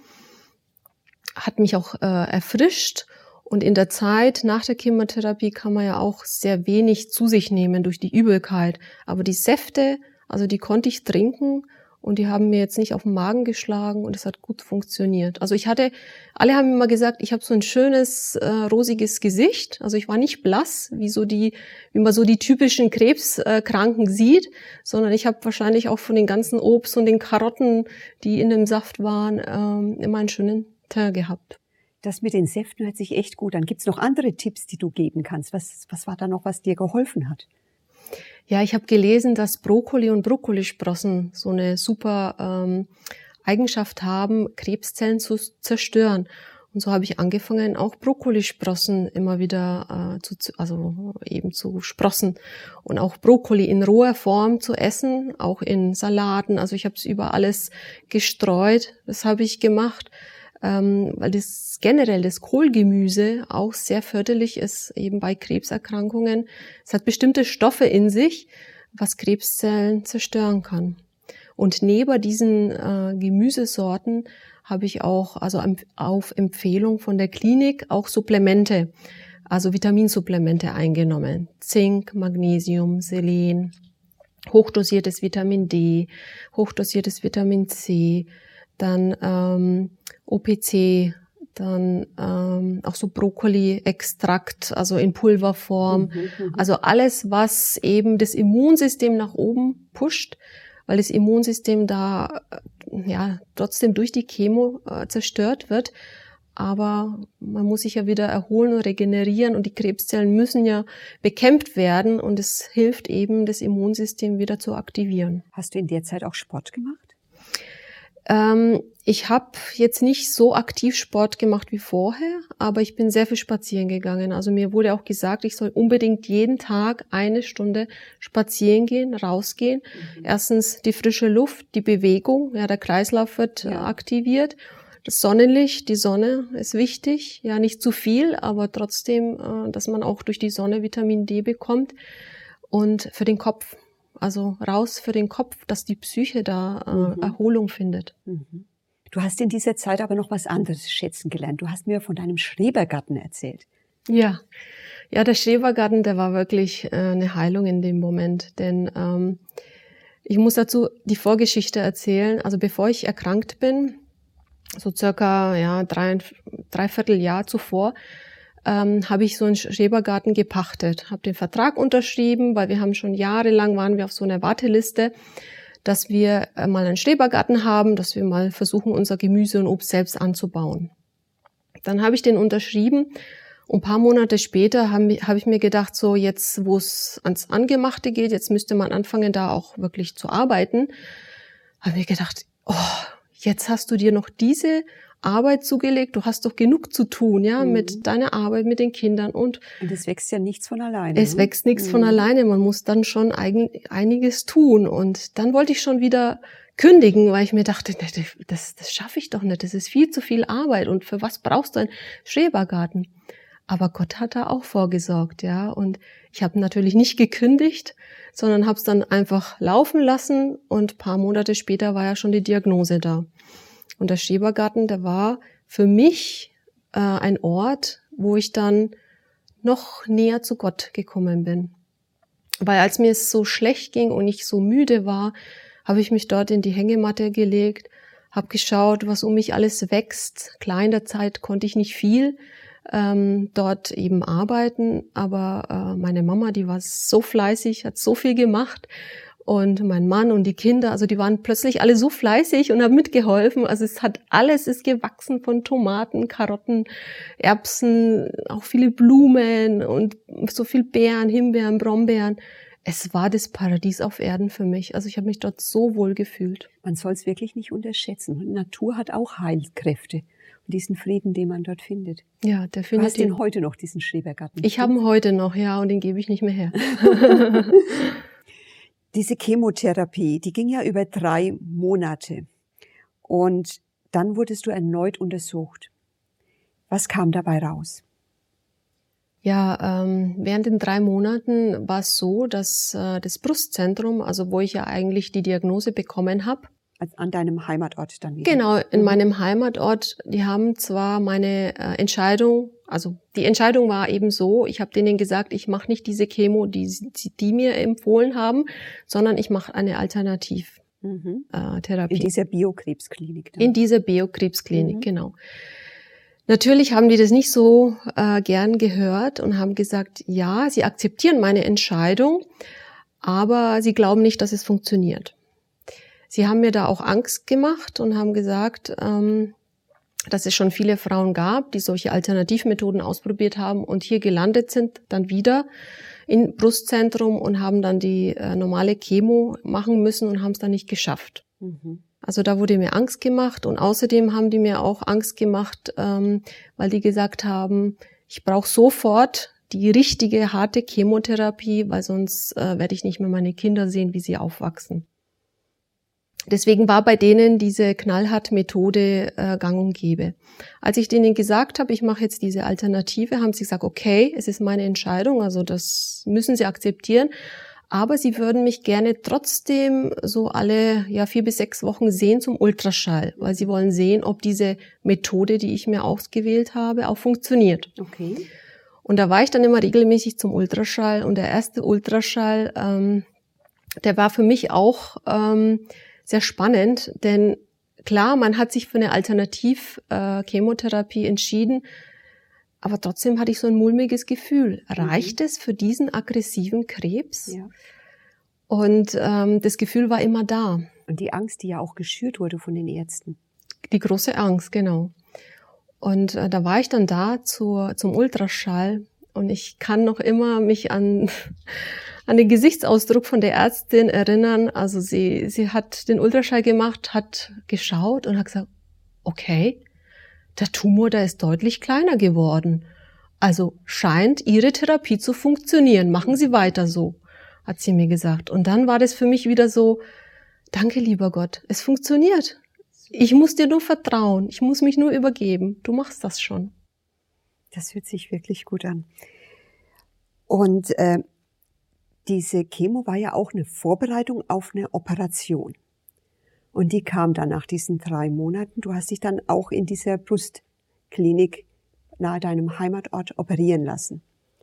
hat mich auch äh, erfrischt und in der Zeit nach der Chemotherapie kann man ja auch sehr wenig zu sich nehmen durch die Übelkeit. Aber die Säfte, also die konnte ich trinken und die haben mir jetzt nicht auf den Magen geschlagen und es hat gut funktioniert. Also ich hatte, alle haben immer gesagt, ich habe so ein schönes, äh, rosiges Gesicht. Also ich war nicht blass, wie so die, wie man so die typischen Krebskranken äh, sieht, sondern ich habe wahrscheinlich auch von den ganzen Obst und den Karotten, die in dem Saft waren, ähm, immer einen schönen Teint gehabt. Das mit den Säften hört sich echt gut an. Gibt es noch andere Tipps, die du geben kannst? Was, was war da noch, was dir geholfen hat? Ja, ich habe gelesen, dass Brokkoli und Brokkolisprossen so eine super ähm, Eigenschaft haben, Krebszellen zu zerstören. Und so habe ich angefangen, auch Brokkolisprossen immer wieder äh, zu, also eben zu sprossen und auch Brokkoli in roher Form zu essen, auch in Salaten. Also ich habe es über alles gestreut. Das habe ich gemacht, ähm, weil das generell das Kohlgemüse auch sehr förderlich ist, eben bei Krebserkrankungen. Es hat bestimmte Stoffe in sich, was Krebszellen zerstören kann. Und neben diesen äh, Gemüsesorten habe ich auch, also auf Empfehlung von der Klinik, auch Supplemente, also Vitaminsupplemente eingenommen. Zink, Magnesium, Selen, hochdosiertes Vitamin D, hochdosiertes Vitamin C, dann ähm, O P C, dann ähm, auch so Brokkoli-Extrakt, also in Pulverform. Mhm, also alles, was eben das Immunsystem nach oben pusht, weil das Immunsystem da ja trotzdem durch die Chemo äh, zerstört wird. Aber man muss sich ja wieder erholen und regenerieren und die Krebszellen müssen ja bekämpft werden und es hilft eben, das Immunsystem wieder zu aktivieren. Hast du in der Zeit auch Sport gemacht? Ähm, ich habe jetzt nicht so aktiv Sport gemacht wie vorher, aber ich bin sehr viel spazieren gegangen. Also mir wurde auch gesagt, ich soll unbedingt jeden Tag eine Stunde spazieren gehen, rausgehen. Mhm. Erstens die frische Luft, die Bewegung, ja, der Kreislauf wird ja. aktiviert. Das Sonnenlicht, die Sonne ist wichtig, ja, nicht zu viel, aber trotzdem, dass man auch durch die Sonne Vitamin D bekommt. Und für den Kopf, also raus für den Kopf, dass die Psyche da äh, mhm. Erholung findet. Mhm. Du hast in dieser Zeit aber noch was anderes schätzen gelernt. Du hast mir von deinem Schrebergarten erzählt. Ja, ja, der Schrebergarten, der war wirklich äh, eine Heilung in dem Moment, denn ähm, ich muss dazu die Vorgeschichte erzählen. Also bevor ich erkrankt bin, so circa ja drei dreiviertel Jahr zuvor, ähm, habe ich so einen Schrebergarten gepachtet, habe den Vertrag unterschrieben, weil wir haben schon jahrelang waren wir auf so einer Warteliste, dass wir äh, mal einen Schrebergarten haben, dass wir mal versuchen, unser Gemüse und Obst selbst anzubauen. Dann habe ich den unterschrieben und ein paar Monate später habe hab ich mir gedacht, so jetzt, wo es ans Angemachte geht, jetzt müsste man anfangen, da auch wirklich zu arbeiten, habe ich mir gedacht, oh, jetzt hast du dir noch diese Arbeit zugelegt, du hast doch genug zu tun, ja, mhm. mit deiner Arbeit, mit den Kindern und und es wächst ja nichts von alleine. Es ne? wächst nichts mhm. von alleine, man muss dann schon eigen, einiges tun und dann wollte ich schon wieder kündigen, weil ich mir dachte, das, das schaffe ich doch nicht, das ist viel zu viel Arbeit und für was brauchst du einen Schrebergarten? Aber Gott hat da auch vorgesorgt, ja, und ich habe natürlich nicht gekündigt, sondern habe es dann einfach laufen lassen und ein paar Monate später war ja schon die Diagnose da. Und der Schrebergarten, der war für mich äh, ein Ort, wo ich dann noch näher zu Gott gekommen bin. Weil als mir es so schlecht ging und ich so müde war, habe ich mich dort in die Hängematte gelegt, habe geschaut, was um mich alles wächst. Klar, in der Zeit konnte ich nicht viel ähm, dort eben arbeiten, aber äh, meine Mama, die war so fleißig, hat so viel gemacht. Und mein Mann und die Kinder, also die waren plötzlich alle so fleißig und haben mitgeholfen. Also es hat alles ist gewachsen von Tomaten, Karotten, Erbsen, auch viele Blumen und so viel Beeren, Himbeeren, Brombeeren. Es war das Paradies auf Erden für mich. Also ich habe mich dort so wohl gefühlt. Man soll es wirklich nicht unterschätzen. Die Natur hat auch Heilkräfte. Und diesen Frieden, den man dort findet. Ja, der findet. Du hast den heute noch, diesen Schrebergarten. Ich habe ihn heute noch, ja, und den gebe ich nicht mehr her. Diese Chemotherapie, die ging ja über drei Monate und dann wurdest du erneut untersucht. Was kam dabei raus? Ja, ähm, während den drei Monaten war es so, dass äh, das Brustzentrum, also wo ich ja eigentlich die Diagnose bekommen habe, also an deinem Heimatort dann wieder? Genau, in mhm. meinem Heimatort, die haben zwar meine äh, Entscheidung, also die Entscheidung war eben so, ich habe denen gesagt, ich mache nicht diese Chemo, die die mir empfohlen haben, sondern ich mache eine Alternativtherapie. Mhm. Äh, in dieser Biokrebsklinik? Dann. In dieser Biokrebsklinik, mhm. genau. Natürlich haben die das nicht so äh, gern gehört und haben gesagt, ja, sie akzeptieren meine Entscheidung, aber sie glauben nicht, dass es funktioniert. Sie haben mir da auch Angst gemacht und haben gesagt, ähm, dass es schon viele Frauen gab, die solche Alternativmethoden ausprobiert haben und hier gelandet sind, dann wieder im Brustzentrum und haben dann die äh, normale Chemo machen müssen und haben es dann nicht geschafft. Mhm. Also da wurde mir Angst gemacht und außerdem haben die mir auch Angst gemacht, ähm, weil die gesagt haben, ich brauche sofort die richtige, harte Chemotherapie, weil sonst äh, werde ich nicht mehr meine Kinder sehen, wie sie aufwachsen. Deswegen war bei denen diese Knallhart-Methode äh, gang und gäbe. Als ich denen gesagt habe, ich mache jetzt diese Alternative, haben sie gesagt, okay, es ist meine Entscheidung, also das müssen sie akzeptieren. Aber sie würden mich gerne trotzdem so alle ja vier bis sechs Wochen sehen zum Ultraschall, weil sie wollen sehen, ob diese Methode, die ich mir ausgewählt habe, auch funktioniert. Okay. Und da war ich dann immer regelmäßig zum Ultraschall. Und der erste Ultraschall, ähm, der war für mich auch ähm, sehr spannend, denn klar, man hat sich für eine Alternativ-Chemotherapie äh, entschieden, aber trotzdem hatte ich so ein mulmiges Gefühl. Reicht mhm. es für diesen aggressiven Krebs? Ja. Und ähm, das Gefühl war immer da. Und die Angst, die ja auch geschürt wurde von den Ärzten. Die große Angst, genau. Und äh, da war ich dann da zur, zum Ultraschall und ich kann noch immer mich an, an den Gesichtsausdruck von der Ärztin erinnern. Also sie, sie hat den Ultraschall gemacht, hat geschaut und hat gesagt, okay, der Tumor, der ist deutlich kleiner geworden. Also scheint Ihre Therapie zu funktionieren. Machen Sie weiter so, hat sie mir gesagt. Und dann war das für mich wieder so, danke, lieber Gott, es funktioniert. Ich muss dir nur vertrauen. Ich muss mich nur übergeben. Du machst das schon. Das hört sich wirklich gut an. Und äh, diese Chemo war ja auch eine Vorbereitung auf eine Operation. Und die kam dann nach diesen drei Monaten. Du hast dich dann auch in dieser Brustklinik nahe deinem Heimatort operieren lassen.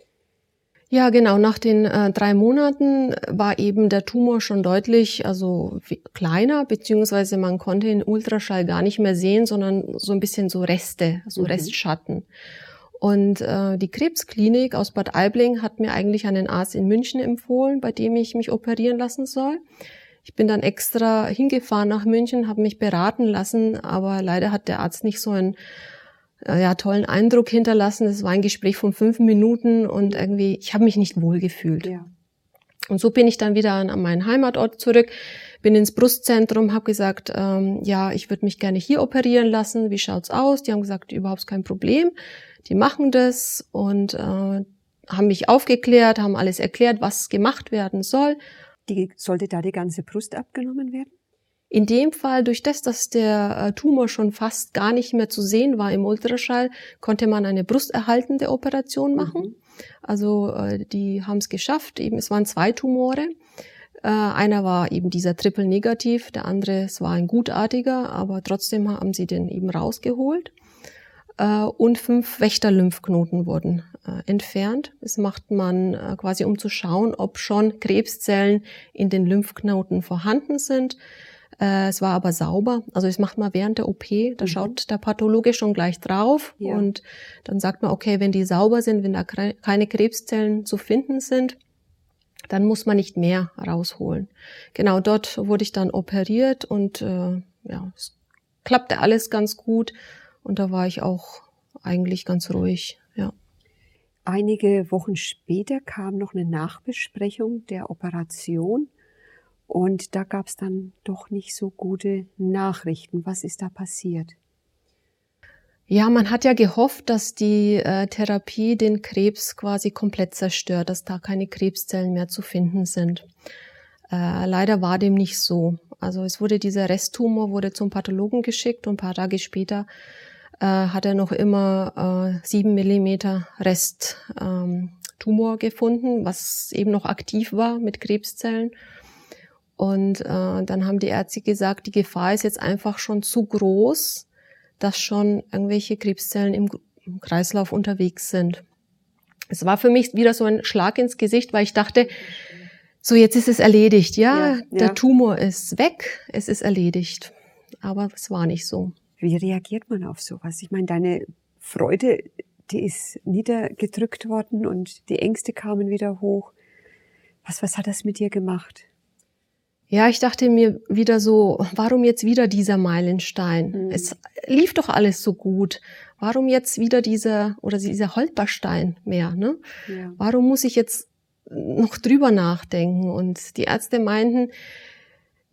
Ja, genau. Nach den äh, drei Monaten war eben der Tumor schon deutlich, also kleiner, beziehungsweise man konnte den Ultraschall gar nicht mehr sehen, sondern so ein bisschen so Reste, so mhm. Restschatten. Und äh, die Krebsklinik aus Bad Aibling hat mir eigentlich einen Arzt in München empfohlen, bei dem ich mich operieren lassen soll. Ich bin dann extra hingefahren nach München, habe mich beraten lassen, aber leider hat der Arzt nicht so einen äh, ja, tollen Eindruck hinterlassen. Es war ein Gespräch von fünf Minuten und irgendwie, ich habe mich nicht wohl gefühlt. Ja. Und so bin ich dann wieder an, an meinen Heimatort zurück, bin ins Brustzentrum, habe gesagt, ähm, ja, ich würde mich gerne hier operieren lassen. Wie schaut's aus? Die haben gesagt, überhaupt kein Problem. Die machen das und äh, haben mich aufgeklärt, haben alles erklärt, was gemacht werden soll. Die, sollte da die ganze Brust abgenommen werden? In dem Fall, durch das, dass der äh, Tumor schon fast gar nicht mehr zu sehen war im Ultraschall, konnte man eine brusterhaltende Operation machen. Mhm. Also äh, die haben es geschafft. Eben, es waren zwei Tumore. Äh, einer war eben dieser Triple-Negativ, der andere, es war ein gutartiger, aber trotzdem haben sie den eben rausgeholt. Äh, und fünf Wächter-Lymphknoten wurden äh, entfernt. Das macht man äh, quasi, um zu schauen, ob schon Krebszellen in den Lymphknoten vorhanden sind. Äh, es war aber sauber. Also das macht man während der O P. Da mhm. schaut der Pathologe schon gleich drauf. Ja. Und dann sagt man, okay, wenn die sauber sind, wenn da keine Krebszellen zu finden sind, dann muss man nicht mehr rausholen. Genau, dort wurde ich dann operiert und äh, ja, es klappte alles ganz gut. Und da war ich auch eigentlich ganz ruhig, ja. Einige Wochen später kam noch eine Nachbesprechung der Operation und da gab es dann doch nicht so gute Nachrichten. Was ist da passiert? Ja, man hat ja gehofft, dass die äh, Therapie den Krebs quasi komplett zerstört, dass da keine Krebszellen mehr zu finden sind. Äh, leider war dem nicht so. Also es wurde dieser Resttumor wurde zum Pathologen geschickt und ein paar Tage später äh, hat er noch immer äh, sieben Millimeter Resttumor ähm, gefunden, was eben noch aktiv war mit Krebszellen. Und äh, dann haben die Ärzte gesagt, die Gefahr ist jetzt einfach schon zu groß, dass schon irgendwelche Krebszellen im, im Kreislauf unterwegs sind. Es war für mich wieder so ein Schlag ins Gesicht, weil ich dachte, so jetzt ist es erledigt. Ja, ja, der ja. Tumor ist weg, es ist erledigt. Aber es war nicht so. Wie reagiert man auf sowas? Ich meine, deine Freude, die ist niedergedrückt worden und die Ängste kamen wieder hoch. Was, was hat das mit dir gemacht? Ja, ich dachte mir wieder so, warum jetzt wieder dieser Meilenstein? Mhm. Es lief doch alles so gut. Warum jetzt wieder dieser, oder dieser Holperstein mehr, ne? Ja. Warum muss ich jetzt noch drüber nachdenken? Und die Ärzte meinten,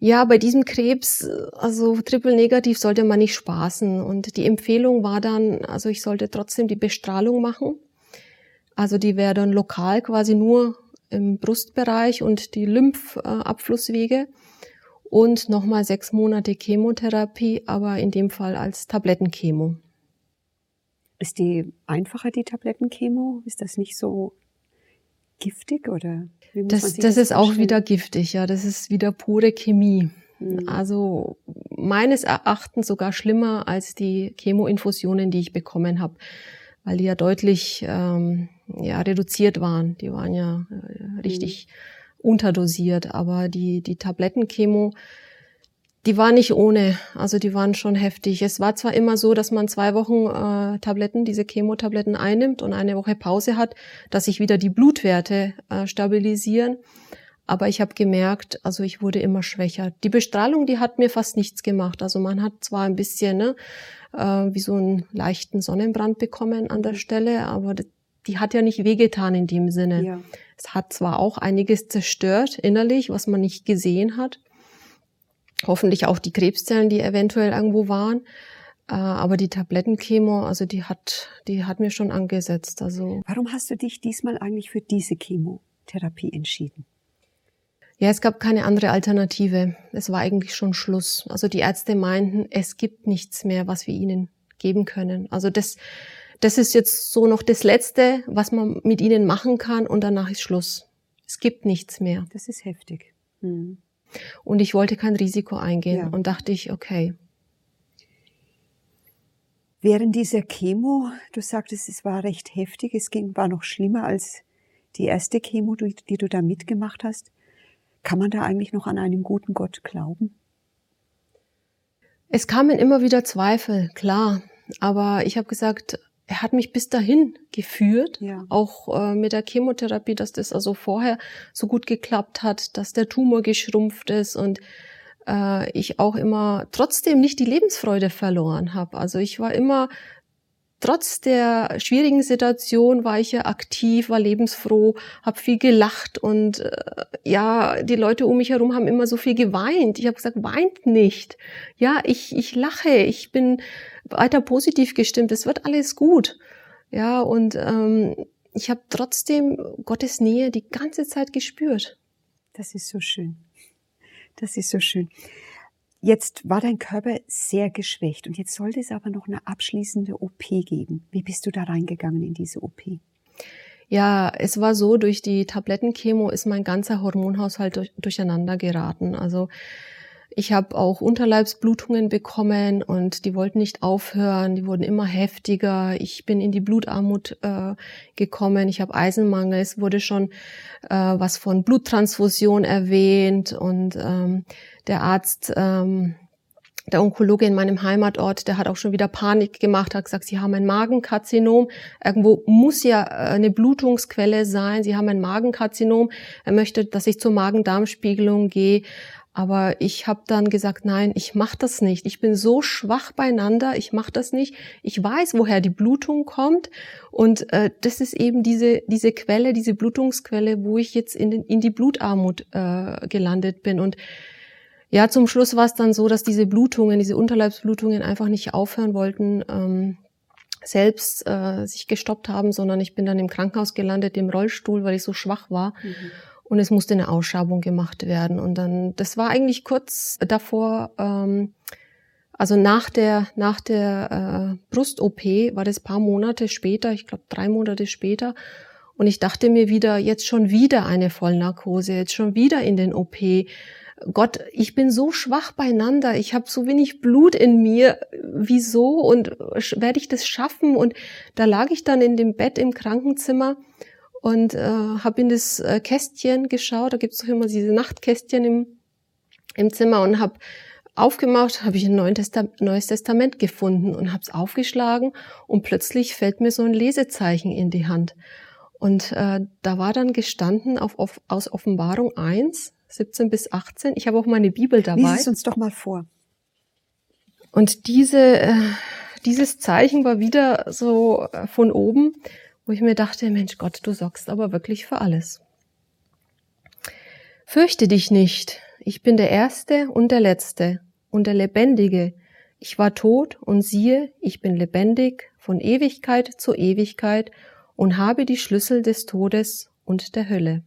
Ja, bei diesem Krebs, also triple negativ, sollte man nicht spaßen. Und die Empfehlung war dann, also ich sollte trotzdem die Bestrahlung machen. Also die wäre dann lokal quasi nur im Brustbereich und die Lymphabflusswege. Und nochmal sechs Monate Chemotherapie, aber in dem Fall als Tablettenchemo. Ist die einfacher, die Tablettenchemo? Ist das nicht so giftig oder wie muss Das, man sich das das ist auch vorstellen? wieder giftig, ja. Das ist wieder pure Chemie. Mhm. Also meines Erachtens sogar schlimmer als die Chemoinfusionen, die ich bekommen habe, weil die ja deutlich ähm, ja, reduziert waren. Die waren ja äh, richtig mhm. unterdosiert, aber die die Tablettenchemo, die war nicht ohne, also die waren schon heftig. Es war zwar immer so, dass man zwei Wochen äh, Tabletten, diese Chemotabletten einnimmt und eine Woche Pause hat, dass sich wieder die Blutwerte äh, stabilisieren. Aber ich habe gemerkt, also ich wurde immer schwächer. Die Bestrahlung, die hat mir fast nichts gemacht. Also man hat zwar ein bisschen ne, äh, wie so einen leichten Sonnenbrand bekommen an der Stelle, aber die hat ja nicht wehgetan in dem Sinne. Ja. Es hat zwar auch einiges zerstört innerlich, was man nicht gesehen hat. Hoffentlich auch die Krebszellen, die eventuell irgendwo waren. Aber die Tablettenchemo, also die hat, die hat mir schon angesetzt. Also warum hast du dich diesmal eigentlich für diese Chemotherapie entschieden? Ja, es gab keine andere Alternative. Es war eigentlich schon Schluss. Also die Ärzte meinten, es gibt nichts mehr, was wir ihnen geben können. Also das, das ist jetzt so noch das Letzte, was man mit ihnen machen kann und danach ist Schluss. Es gibt nichts mehr. Das ist heftig. Hm. Und ich wollte kein Risiko eingehen ja. und dachte ich, okay. Während dieser Chemo, du sagtest, es war recht heftig, es ging, war noch schlimmer als die erste Chemo, die, die du da mitgemacht hast. Kann man da eigentlich noch an einen guten Gott glauben? Es kamen immer wieder Zweifel, klar. Aber ich habe gesagt, er hat mich bis dahin geführt, ja. auch äh, mit der Chemotherapie, dass das also vorher so gut geklappt hat, dass der Tumor geschrumpft ist und äh, ich auch immer trotzdem nicht die Lebensfreude verloren habe. Also ich war immer, trotz der schwierigen Situation war ich ja aktiv, war lebensfroh, habe viel gelacht und äh, ja, die Leute um mich herum haben immer so viel geweint. Ich habe gesagt, weint nicht. Ja, ich ich lache, ich bin weiter positiv gestimmt, es wird alles gut. Ja, und ähm, ich habe trotzdem Gottes Nähe die ganze Zeit gespürt. Das ist so schön. Das ist so schön. Jetzt war dein Körper sehr geschwächt und jetzt sollte es aber noch eine abschließende O P geben. Wie bist du da reingegangen in diese O P? Ja, es war so, durch die Tablettenchemo ist mein ganzer Hormonhaushalt durch, durcheinander geraten. Also ich habe auch Unterleibsblutungen bekommen und die wollten nicht aufhören, die wurden immer heftiger. Ich bin in die Blutarmut äh, gekommen, ich habe Eisenmangel, es wurde schon äh, was von Bluttransfusion erwähnt und ähm, der Arzt, ähm, der Onkologe in meinem Heimatort, der hat auch schon wieder Panik gemacht, hat gesagt, Sie haben ein Magenkarzinom, irgendwo muss ja eine Blutungsquelle sein, Sie haben ein Magenkarzinom, er möchte, dass ich zur Magen-Darm-Spiegelung gehe. Aber ich habe dann gesagt, nein, ich mache das nicht. Ich bin so schwach beieinander, ich mache das nicht. Ich weiß, woher die Blutung kommt und äh, das ist eben diese diese Quelle, diese Blutungsquelle, wo ich jetzt in, den, in die Blutarmut äh, gelandet bin. Und ja, zum Schluss war es dann so, dass diese Blutungen, diese Unterleibsblutungen einfach nicht aufhören wollten, ähm, selbst äh, sich gestoppt haben, sondern ich bin dann im Krankenhaus gelandet, im Rollstuhl, weil ich so schwach war. Mhm. Und es musste eine Ausschabung gemacht werden. Und dann, das war eigentlich kurz davor, ähm, also nach der nach der äh, Brust-O P war das paar Monate später, ich glaube drei Monate später. Und ich dachte mir wieder, jetzt schon wieder eine Vollnarkose, jetzt schon wieder in den O P. Gott, ich bin so schwach beieinander, ich habe so wenig Blut in mir, wieso und werde ich das schaffen? Und da lag ich dann in dem Bett im Krankenzimmer und äh, habe in das äh, Kästchen geschaut, da gibt's doch immer diese Nachtkästchen im im Zimmer und habe aufgemacht, habe ich ein Neues Testament, Neues Testament gefunden und habe es aufgeschlagen und plötzlich fällt mir so ein Lesezeichen in die Hand. Und äh, da war dann gestanden auf, auf, aus Offenbarung eins, siebzehn bis achtzehn, ich habe auch meine Bibel dabei. Lies es uns doch mal vor. Und diese, äh, dieses Zeichen war wieder so äh, von oben, wo ich mir dachte, Mensch Gott, du sorgst aber wirklich für alles. Fürchte dich nicht, ich bin der Erste und der Letzte und der Lebendige. Ich war tot und siehe, ich bin lebendig von Ewigkeit zu Ewigkeit und habe die Schlüssel des Todes und der Hölle.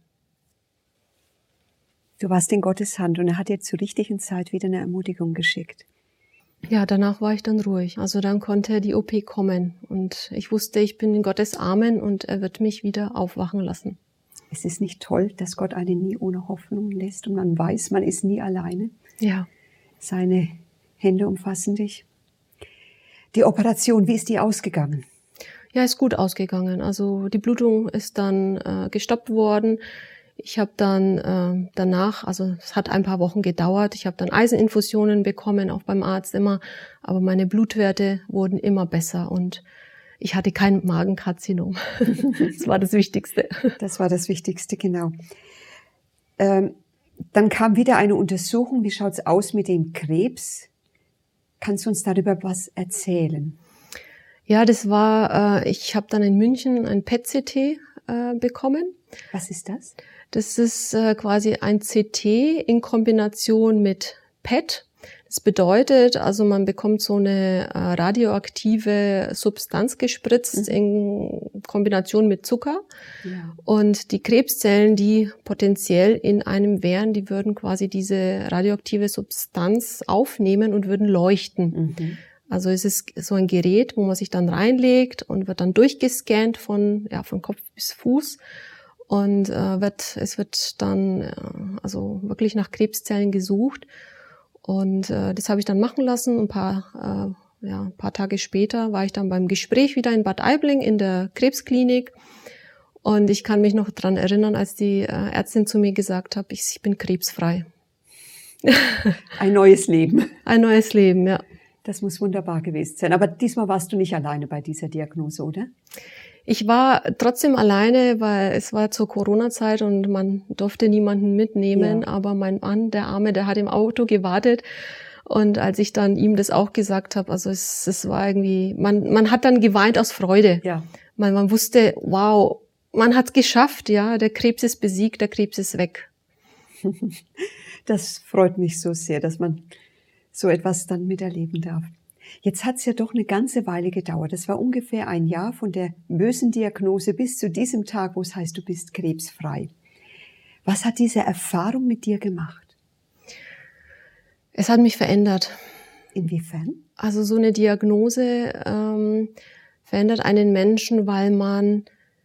Du warst in Gottes Hand und er hat dir zur richtigen Zeit wieder eine Ermutigung geschickt. Ja, danach war ich dann ruhig. Also dann konnte die O P kommen und ich wusste, ich bin in Gottes Armen und er wird mich wieder aufwachen lassen. Es ist nicht toll, dass Gott einen nie ohne Hoffnung lässt und man weiß, man ist nie alleine. Ja. Seine Hände umfassen dich. Die Operation, wie ist die ausgegangen? Ja, ist gut ausgegangen. Also die Blutung ist dann äh, gestoppt worden. Ich habe dann äh, danach, also es hat ein paar Wochen gedauert, ich habe dann Eiseninfusionen bekommen, auch beim Arzt immer, aber meine Blutwerte wurden immer besser und ich hatte kein Magenkarzinom. Das war das Wichtigste. Das war das Wichtigste, genau. Ähm, dann kam wieder eine Untersuchung. Wie schaut's aus mit dem Krebs? Kannst du uns darüber was erzählen? Ja, das war, äh, ich habe dann in München ein P E T C T äh, bekommen. Was ist das? Das ist äh, quasi ein C T in Kombination mit P E T. Das bedeutet, also man bekommt so eine äh, radioaktive Substanz gespritzt mhm. in Kombination mit Zucker. Ja. Und die Krebszellen, die potenziell in einem wären, die würden quasi diese radioaktive Substanz aufnehmen und würden leuchten. Mhm. Also es ist so ein Gerät, wo man sich dann reinlegt und wird dann durchgescannt von, ja, von Kopf bis Fuß. Und äh, wird, es wird dann äh, also wirklich nach Krebszellen gesucht. Und äh, das habe ich dann machen lassen. Ein paar, äh, ja, ein paar Tage später war ich dann beim Gespräch wieder in Bad Aibling in der Krebsklinik. Und ich kann mich noch dran erinnern, als die äh, Ärztin zu mir gesagt hat, ich, ich bin krebsfrei. Ein neues Leben. Ein neues Leben, ja. Das muss wunderbar gewesen sein. Aber diesmal warst du nicht alleine bei dieser Diagnose, oder? Ich war trotzdem alleine, weil es war zur Corona-Zeit und man durfte niemanden mitnehmen. Ja. Aber mein Mann, der Arme, der hat im Auto gewartet. Und als ich dann ihm das auch gesagt habe, also es, es war irgendwie, man, man hat dann geweint aus Freude. Ja. Man, man wusste, wow, man hat's geschafft, ja, der Krebs ist besiegt, der Krebs ist weg. Das freut mich so sehr, dass man so etwas dann miterleben darf. Jetzt hat's ja doch eine ganze Weile gedauert. Das war ungefähr ein Jahr von der bösen Diagnose bis zu diesem Tag, wo es heißt, du bist krebsfrei. Was hat diese Erfahrung mit dir gemacht? Es hat mich verändert. Inwiefern? Also so eine Diagnose ähm, verändert einen Menschen, weil man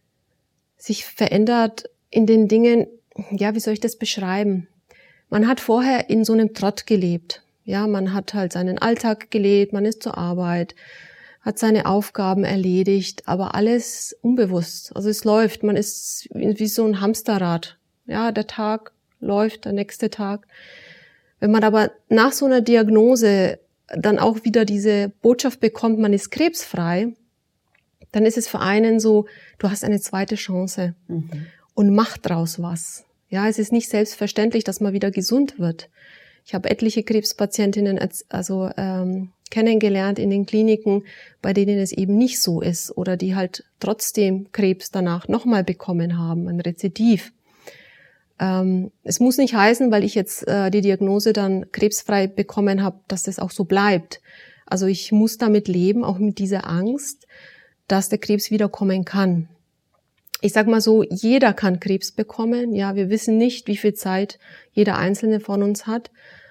sich verändert in den Dingen, ja, wie soll ich das beschreiben? Man hat vorher in so einem Trott gelebt. Ja, man hat halt seinen Alltag gelebt, man ist zur Arbeit, hat seine Aufgaben erledigt, aber alles unbewusst. Also es läuft, man ist wie so ein Hamsterrad. Ja, der Tag läuft, der nächste Tag. Wenn man aber nach so einer Diagnose dann auch wieder diese Botschaft bekommt, man ist krebsfrei, dann ist es für einen so, du hast eine zweite Chance mhm. und mach draus was. Ja, es ist nicht selbstverständlich, dass man wieder gesund wird. Ich habe etliche Krebspatientinnen also ähm, kennengelernt in den Kliniken, bei denen es eben nicht so ist oder die halt trotzdem Krebs danach nochmal bekommen haben, ein Rezidiv. Ähm, es muss nicht heißen, weil ich jetzt äh, die Diagnose dann krebsfrei bekommen habe, dass das auch so bleibt. Also ich muss damit leben, auch mit dieser Angst, dass der Krebs wiederkommen kann. Ich sag mal so, jeder kann Krebs bekommen. Ja, wir wissen nicht, wie viel Zeit jeder Einzelne von uns hat.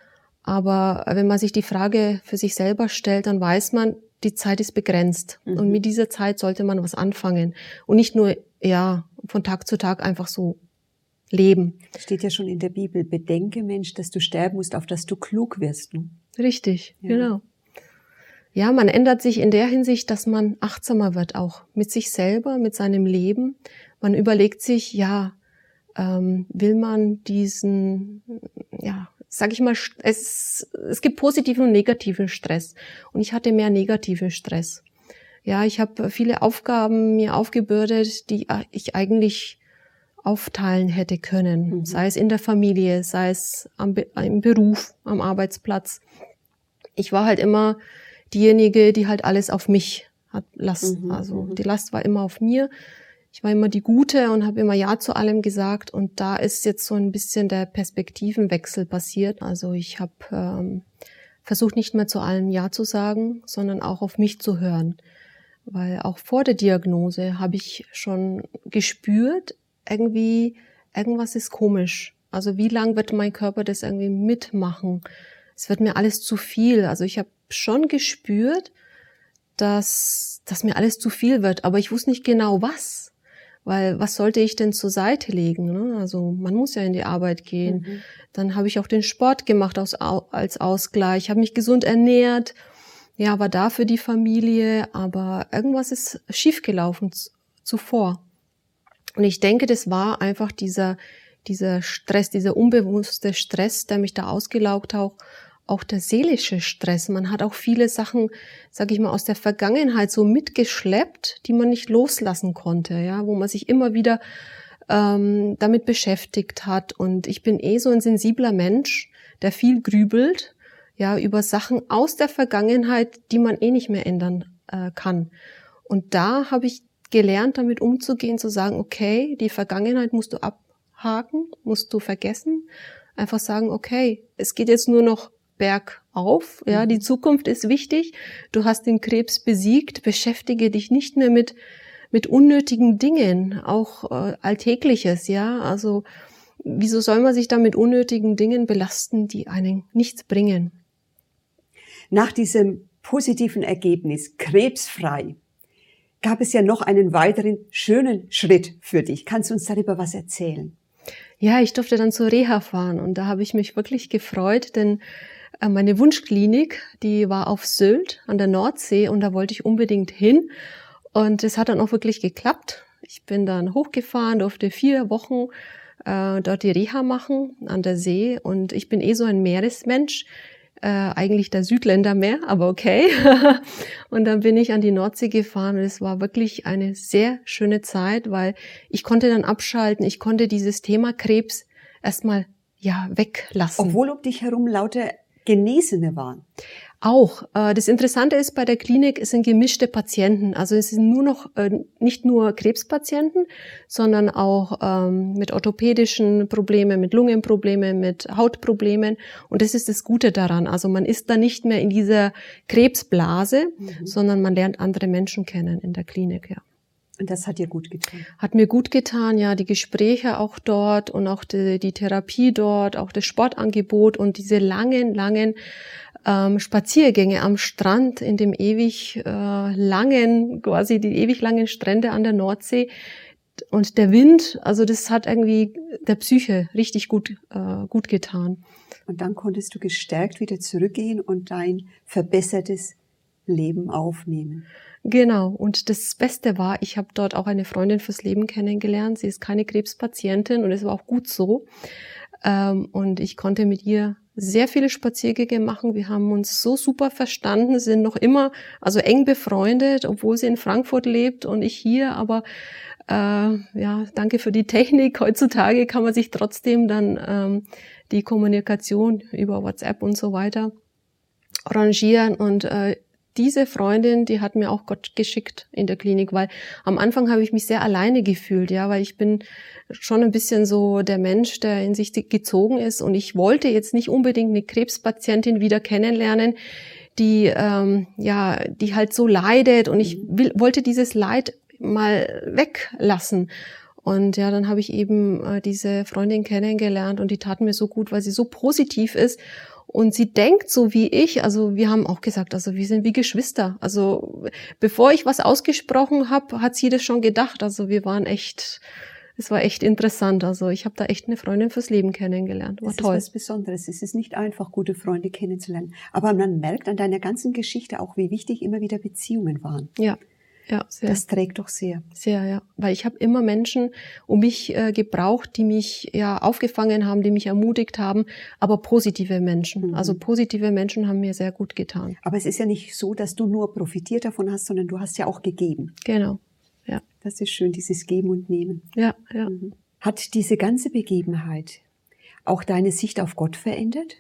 Aber wenn man sich die Frage für sich selber stellt, dann weiß man, die Zeit ist begrenzt. Mhm. Und mit dieser Zeit sollte man was anfangen. Und nicht nur, ja, von Tag zu Tag einfach so leben. Steht ja schon in der Bibel, bedenke, Mensch, dass du sterben musst, auf dass du klug wirst. Ne? Richtig, ja. Genau. Ja, man ändert sich in der Hinsicht, dass man achtsamer wird, auch mit sich selber, mit seinem Leben. Man überlegt sich, ja, ähm, will man diesen, ja, sag ich mal, es, es gibt positiven und negativen Stress. Und ich hatte mehr negativen Stress. Ja, ich habe viele Aufgaben mir aufgebürdet, die ich eigentlich aufteilen hätte können. Mhm. Sei es in der Familie, sei es am, im Beruf, am Arbeitsplatz. Ich war halt immer diejenige, die halt alles auf mich hat lassen. Mhm, also die Last war immer auf mir. Ich war immer die Gute und habe immer Ja zu allem gesagt. Und da ist jetzt so ein bisschen der Perspektivenwechsel passiert. Also ich habe ähm, versucht, nicht mehr zu allem Ja zu sagen, sondern auch auf mich zu hören. Weil auch vor der Diagnose habe ich schon gespürt, irgendwie, irgendwas ist komisch. Also wie lang wird mein Körper das irgendwie mitmachen? Es wird mir alles zu viel. Also ich habe schon gespürt, dass, dass mir alles zu viel wird. Aber ich wusste nicht genau was. Weil was sollte ich denn zur Seite legen? Ne? Also man muss ja in die Arbeit gehen. Mhm. Dann habe ich auch den Sport gemacht als, als Ausgleich, habe mich gesund ernährt, ja, war da für die Familie, aber irgendwas ist schiefgelaufen zuvor. Und ich denke, das war einfach dieser, dieser Stress, dieser unbewusste Stress, der mich da ausgelaugt hat. Auch der seelische Stress. Man hat auch viele Sachen, sag ich mal, aus der Vergangenheit so mitgeschleppt, die man nicht loslassen konnte, ja, wo man sich immer wieder ähm, damit beschäftigt hat. Und ich bin eh so ein sensibler Mensch, der viel grübelt, ja, über Sachen aus der Vergangenheit, die man eh nicht mehr ändern äh, kann. Und da habe ich gelernt, damit umzugehen, zu sagen, okay, die Vergangenheit musst du abhaken, musst du vergessen, einfach sagen, okay, es geht jetzt nur noch bergauf, ja, die Zukunft ist wichtig. Du hast den Krebs besiegt, beschäftige dich nicht mehr mit mit unnötigen Dingen, auch äh, Alltägliches, ja. Also wieso soll man sich da mit unnötigen Dingen belasten, die einen nichts bringen? Nach diesem positiven Ergebnis, krebsfrei, gab es ja noch einen weiteren schönen Schritt für dich. Kannst du uns darüber was erzählen? Ja, ich durfte dann zur Reha fahren und da habe ich mich wirklich gefreut, denn meine Wunschklinik, die war auf Sylt an der Nordsee und da wollte ich unbedingt hin und es hat dann auch wirklich geklappt. Ich bin dann hochgefahren, durfte vier Wochen äh, dort die Reha machen an der See und ich bin eh so ein Meeresmensch, äh, eigentlich der Südländer mehr, aber okay. Und dann bin ich an die Nordsee gefahren und es war wirklich eine sehr schöne Zeit, weil ich konnte dann abschalten, ich konnte dieses Thema Krebs erstmal ja weglassen. Obwohl um dich herum lauter Genesene waren. Auch. Das Interessante ist, bei der Klinik, es sind gemischte Patienten. Also es sind nur noch, nicht nur Krebspatienten, sondern auch ähm, mit orthopädischen Problemen, mit Lungenproblemen, mit Hautproblemen. Und das ist das Gute daran. Also man ist da nicht mehr in dieser Krebsblase, mhm. sondern man lernt andere Menschen kennen in der Klinik, ja. Und das hat dir gut getan? Hat mir gut getan, ja, die Gespräche auch dort und auch die, die Therapie dort, auch das Sportangebot und diese langen, langen ähm, Spaziergänge am Strand in dem ewig äh, langen, quasi die ewig langen Strände an der Nordsee und der Wind, also das hat irgendwie der Psyche richtig gut, äh, gut getan. Und dann konntest du gestärkt wieder zurückgehen und dein verbessertes Leben aufnehmen. Genau. Und das Beste war, ich habe dort auch eine Freundin fürs Leben kennengelernt. Sie ist keine Krebspatientin und es war auch gut so. Und ich konnte mit ihr sehr viele Spaziergänge machen. Wir haben uns so super verstanden, sind noch immer also eng befreundet, obwohl sie in Frankfurt lebt und ich hier. Aber äh, ja, danke für die Technik. Heutzutage kann man sich trotzdem dann ähm, die Kommunikation über WhatsApp und so weiter arrangieren und äh, diese Freundin, die hat mir auch Gott geschickt in der Klinik, weil am Anfang habe ich mich sehr alleine gefühlt, ja, weil ich bin schon ein bisschen so der Mensch, der in sich gezogen ist und ich wollte jetzt nicht unbedingt eine Krebspatientin wieder kennenlernen, die ähm, ja, die halt so leidet und ich will, wollte dieses Leid mal weglassen. Und ja, dann habe ich eben äh, diese Freundin kennengelernt und die tat mir so gut, weil sie so positiv ist. Und sie denkt so wie ich, also wir haben auch gesagt, also wir sind wie Geschwister. Also bevor ich was ausgesprochen habe, hat sie das schon gedacht. Also wir waren echt, es war echt interessant. Also ich habe da echt eine Freundin fürs Leben kennengelernt. War das toll. Das ist was Besonderes. Es ist nicht einfach, gute Freunde kennenzulernen. Aber man merkt an deiner ganzen Geschichte auch, wie wichtig immer wieder Beziehungen waren. Ja. Ja, sehr. Das trägt doch sehr. Sehr, ja. Weil ich habe immer Menschen um mich äh, gebraucht, die mich ja aufgefangen haben, die mich ermutigt haben, aber positive Menschen. Mhm. Also positive Menschen haben mir sehr gut getan. Aber es ist ja nicht so, dass du nur profitiert davon hast, sondern du hast ja auch gegeben. Genau, ja. Das ist schön, dieses Geben und Nehmen. Ja, ja. Mhm. Hat diese ganze Begebenheit auch deine Sicht auf Gott verändert?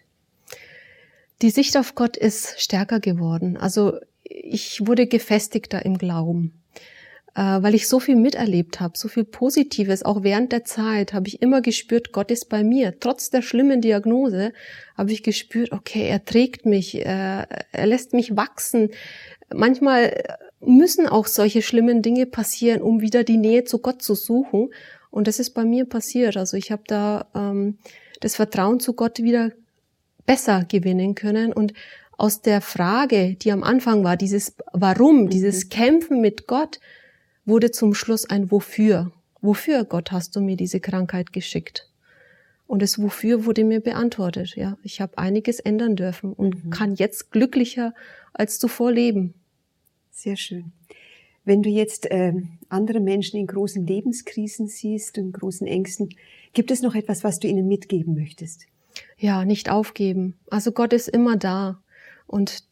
Die Sicht auf Gott ist stärker geworden. Also ich wurde gefestigter im Glauben. weil ich so viel miterlebt habe, so viel Positives. Auch während der Zeit habe ich immer gespürt, Gott ist bei mir. Trotz der schlimmen Diagnose habe ich gespürt, okay, er trägt mich, er, er lässt mich wachsen. Manchmal müssen auch solche schlimmen Dinge passieren, um wieder die Nähe zu Gott zu suchen. Und das ist bei mir passiert. Also ich habe da ähm, das Vertrauen zu Gott wieder besser gewinnen können. Und aus der Frage, die am Anfang war, dieses Warum, mhm. dieses Kämpfen mit Gott, wurde zum Schluss ein Wofür. Wofür, Gott, hast du mir diese Krankheit geschickt? Und das Wofür wurde mir beantwortet. Ja, ich habe einiges ändern dürfen und mhm. kann jetzt glücklicher als zuvor leben. Sehr schön. Wenn du jetzt äh, andere Menschen in großen Lebenskrisen siehst, in großen Ängsten, gibt es noch etwas, was du ihnen mitgeben möchtest? Ja, nicht aufgeben. Also Gott ist immer da. Und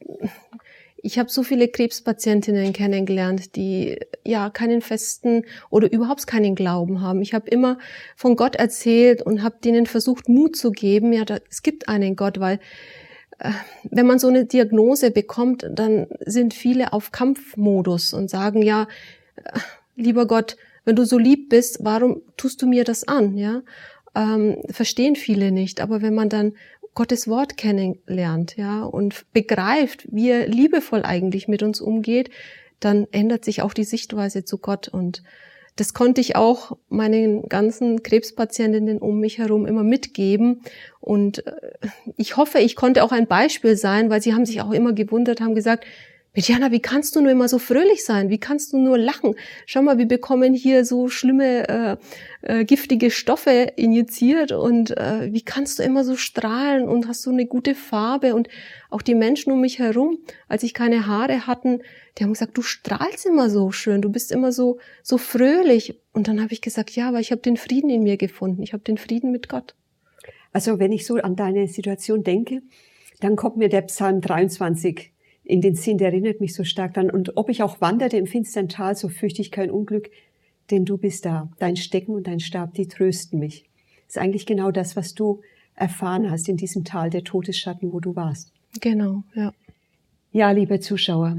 ich habe so viele Krebspatientinnen kennengelernt, die ja keinen festen oder überhaupt keinen Glauben haben. Ich habe immer von Gott erzählt und habe denen versucht, Mut zu geben. Ja, da, es gibt einen Gott, weil äh, wenn man so eine Diagnose bekommt, dann sind viele auf Kampfmodus und sagen, ja, äh, lieber Gott, wenn du so lieb bist, warum tust du mir das an? Ja, ähm, verstehen viele nicht. Aber wenn man dann Gottes Wort kennenlernt, ja, und begreift, wie er liebevoll eigentlich mit uns umgeht, dann ändert sich auch die Sichtweise zu Gott. Und das konnte ich auch meinen ganzen Krebspatientinnen um mich herum immer mitgeben. Und ich hoffe, ich konnte auch ein Beispiel sein, weil sie haben sich auch immer gewundert, haben gesagt, Mirjana, wie kannst du nur immer so fröhlich sein? Wie kannst du nur lachen? Schau mal, wir bekommen hier so schlimme, äh, äh, giftige Stoffe injiziert und äh, wie kannst du immer so strahlen und hast so eine gute Farbe? Und auch die Menschen um mich herum, als ich keine Haare hatten, die haben gesagt, du strahlst immer so schön, du bist immer so so fröhlich. Und dann habe ich gesagt, ja, aber ich habe den Frieden in mir gefunden. Ich habe den Frieden mit Gott. Also wenn ich so an deine Situation denke, dann kommt mir der Psalm dreiundzwanzig in den Sinn, der erinnert mich so stark daran. Und ob ich auch wanderte im finstern Tal, so fürchte ich kein Unglück, denn du bist da. Dein Stecken und dein Stab, die trösten mich. Das ist eigentlich genau das, was du erfahren hast in diesem Tal der Todesschatten, wo du warst. Genau, ja. Ja, liebe Zuschauer,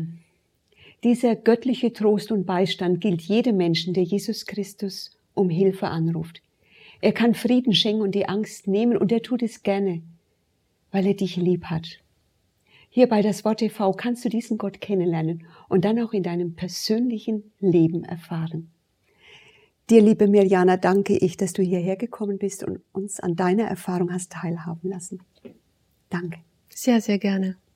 dieser göttliche Trost und Beistand gilt jedem Menschen, der Jesus Christus um Hilfe anruft. Er kann Frieden schenken und die Angst nehmen, und er tut es gerne, weil er dich lieb hat. Hier bei das Wort T V kannst du diesen Gott kennenlernen und dann auch in deinem persönlichen Leben erfahren. Dir, liebe Mirjana, danke ich, dass du hierher gekommen bist und uns an deiner Erfahrung hast teilhaben lassen. Danke. Sehr, sehr gerne.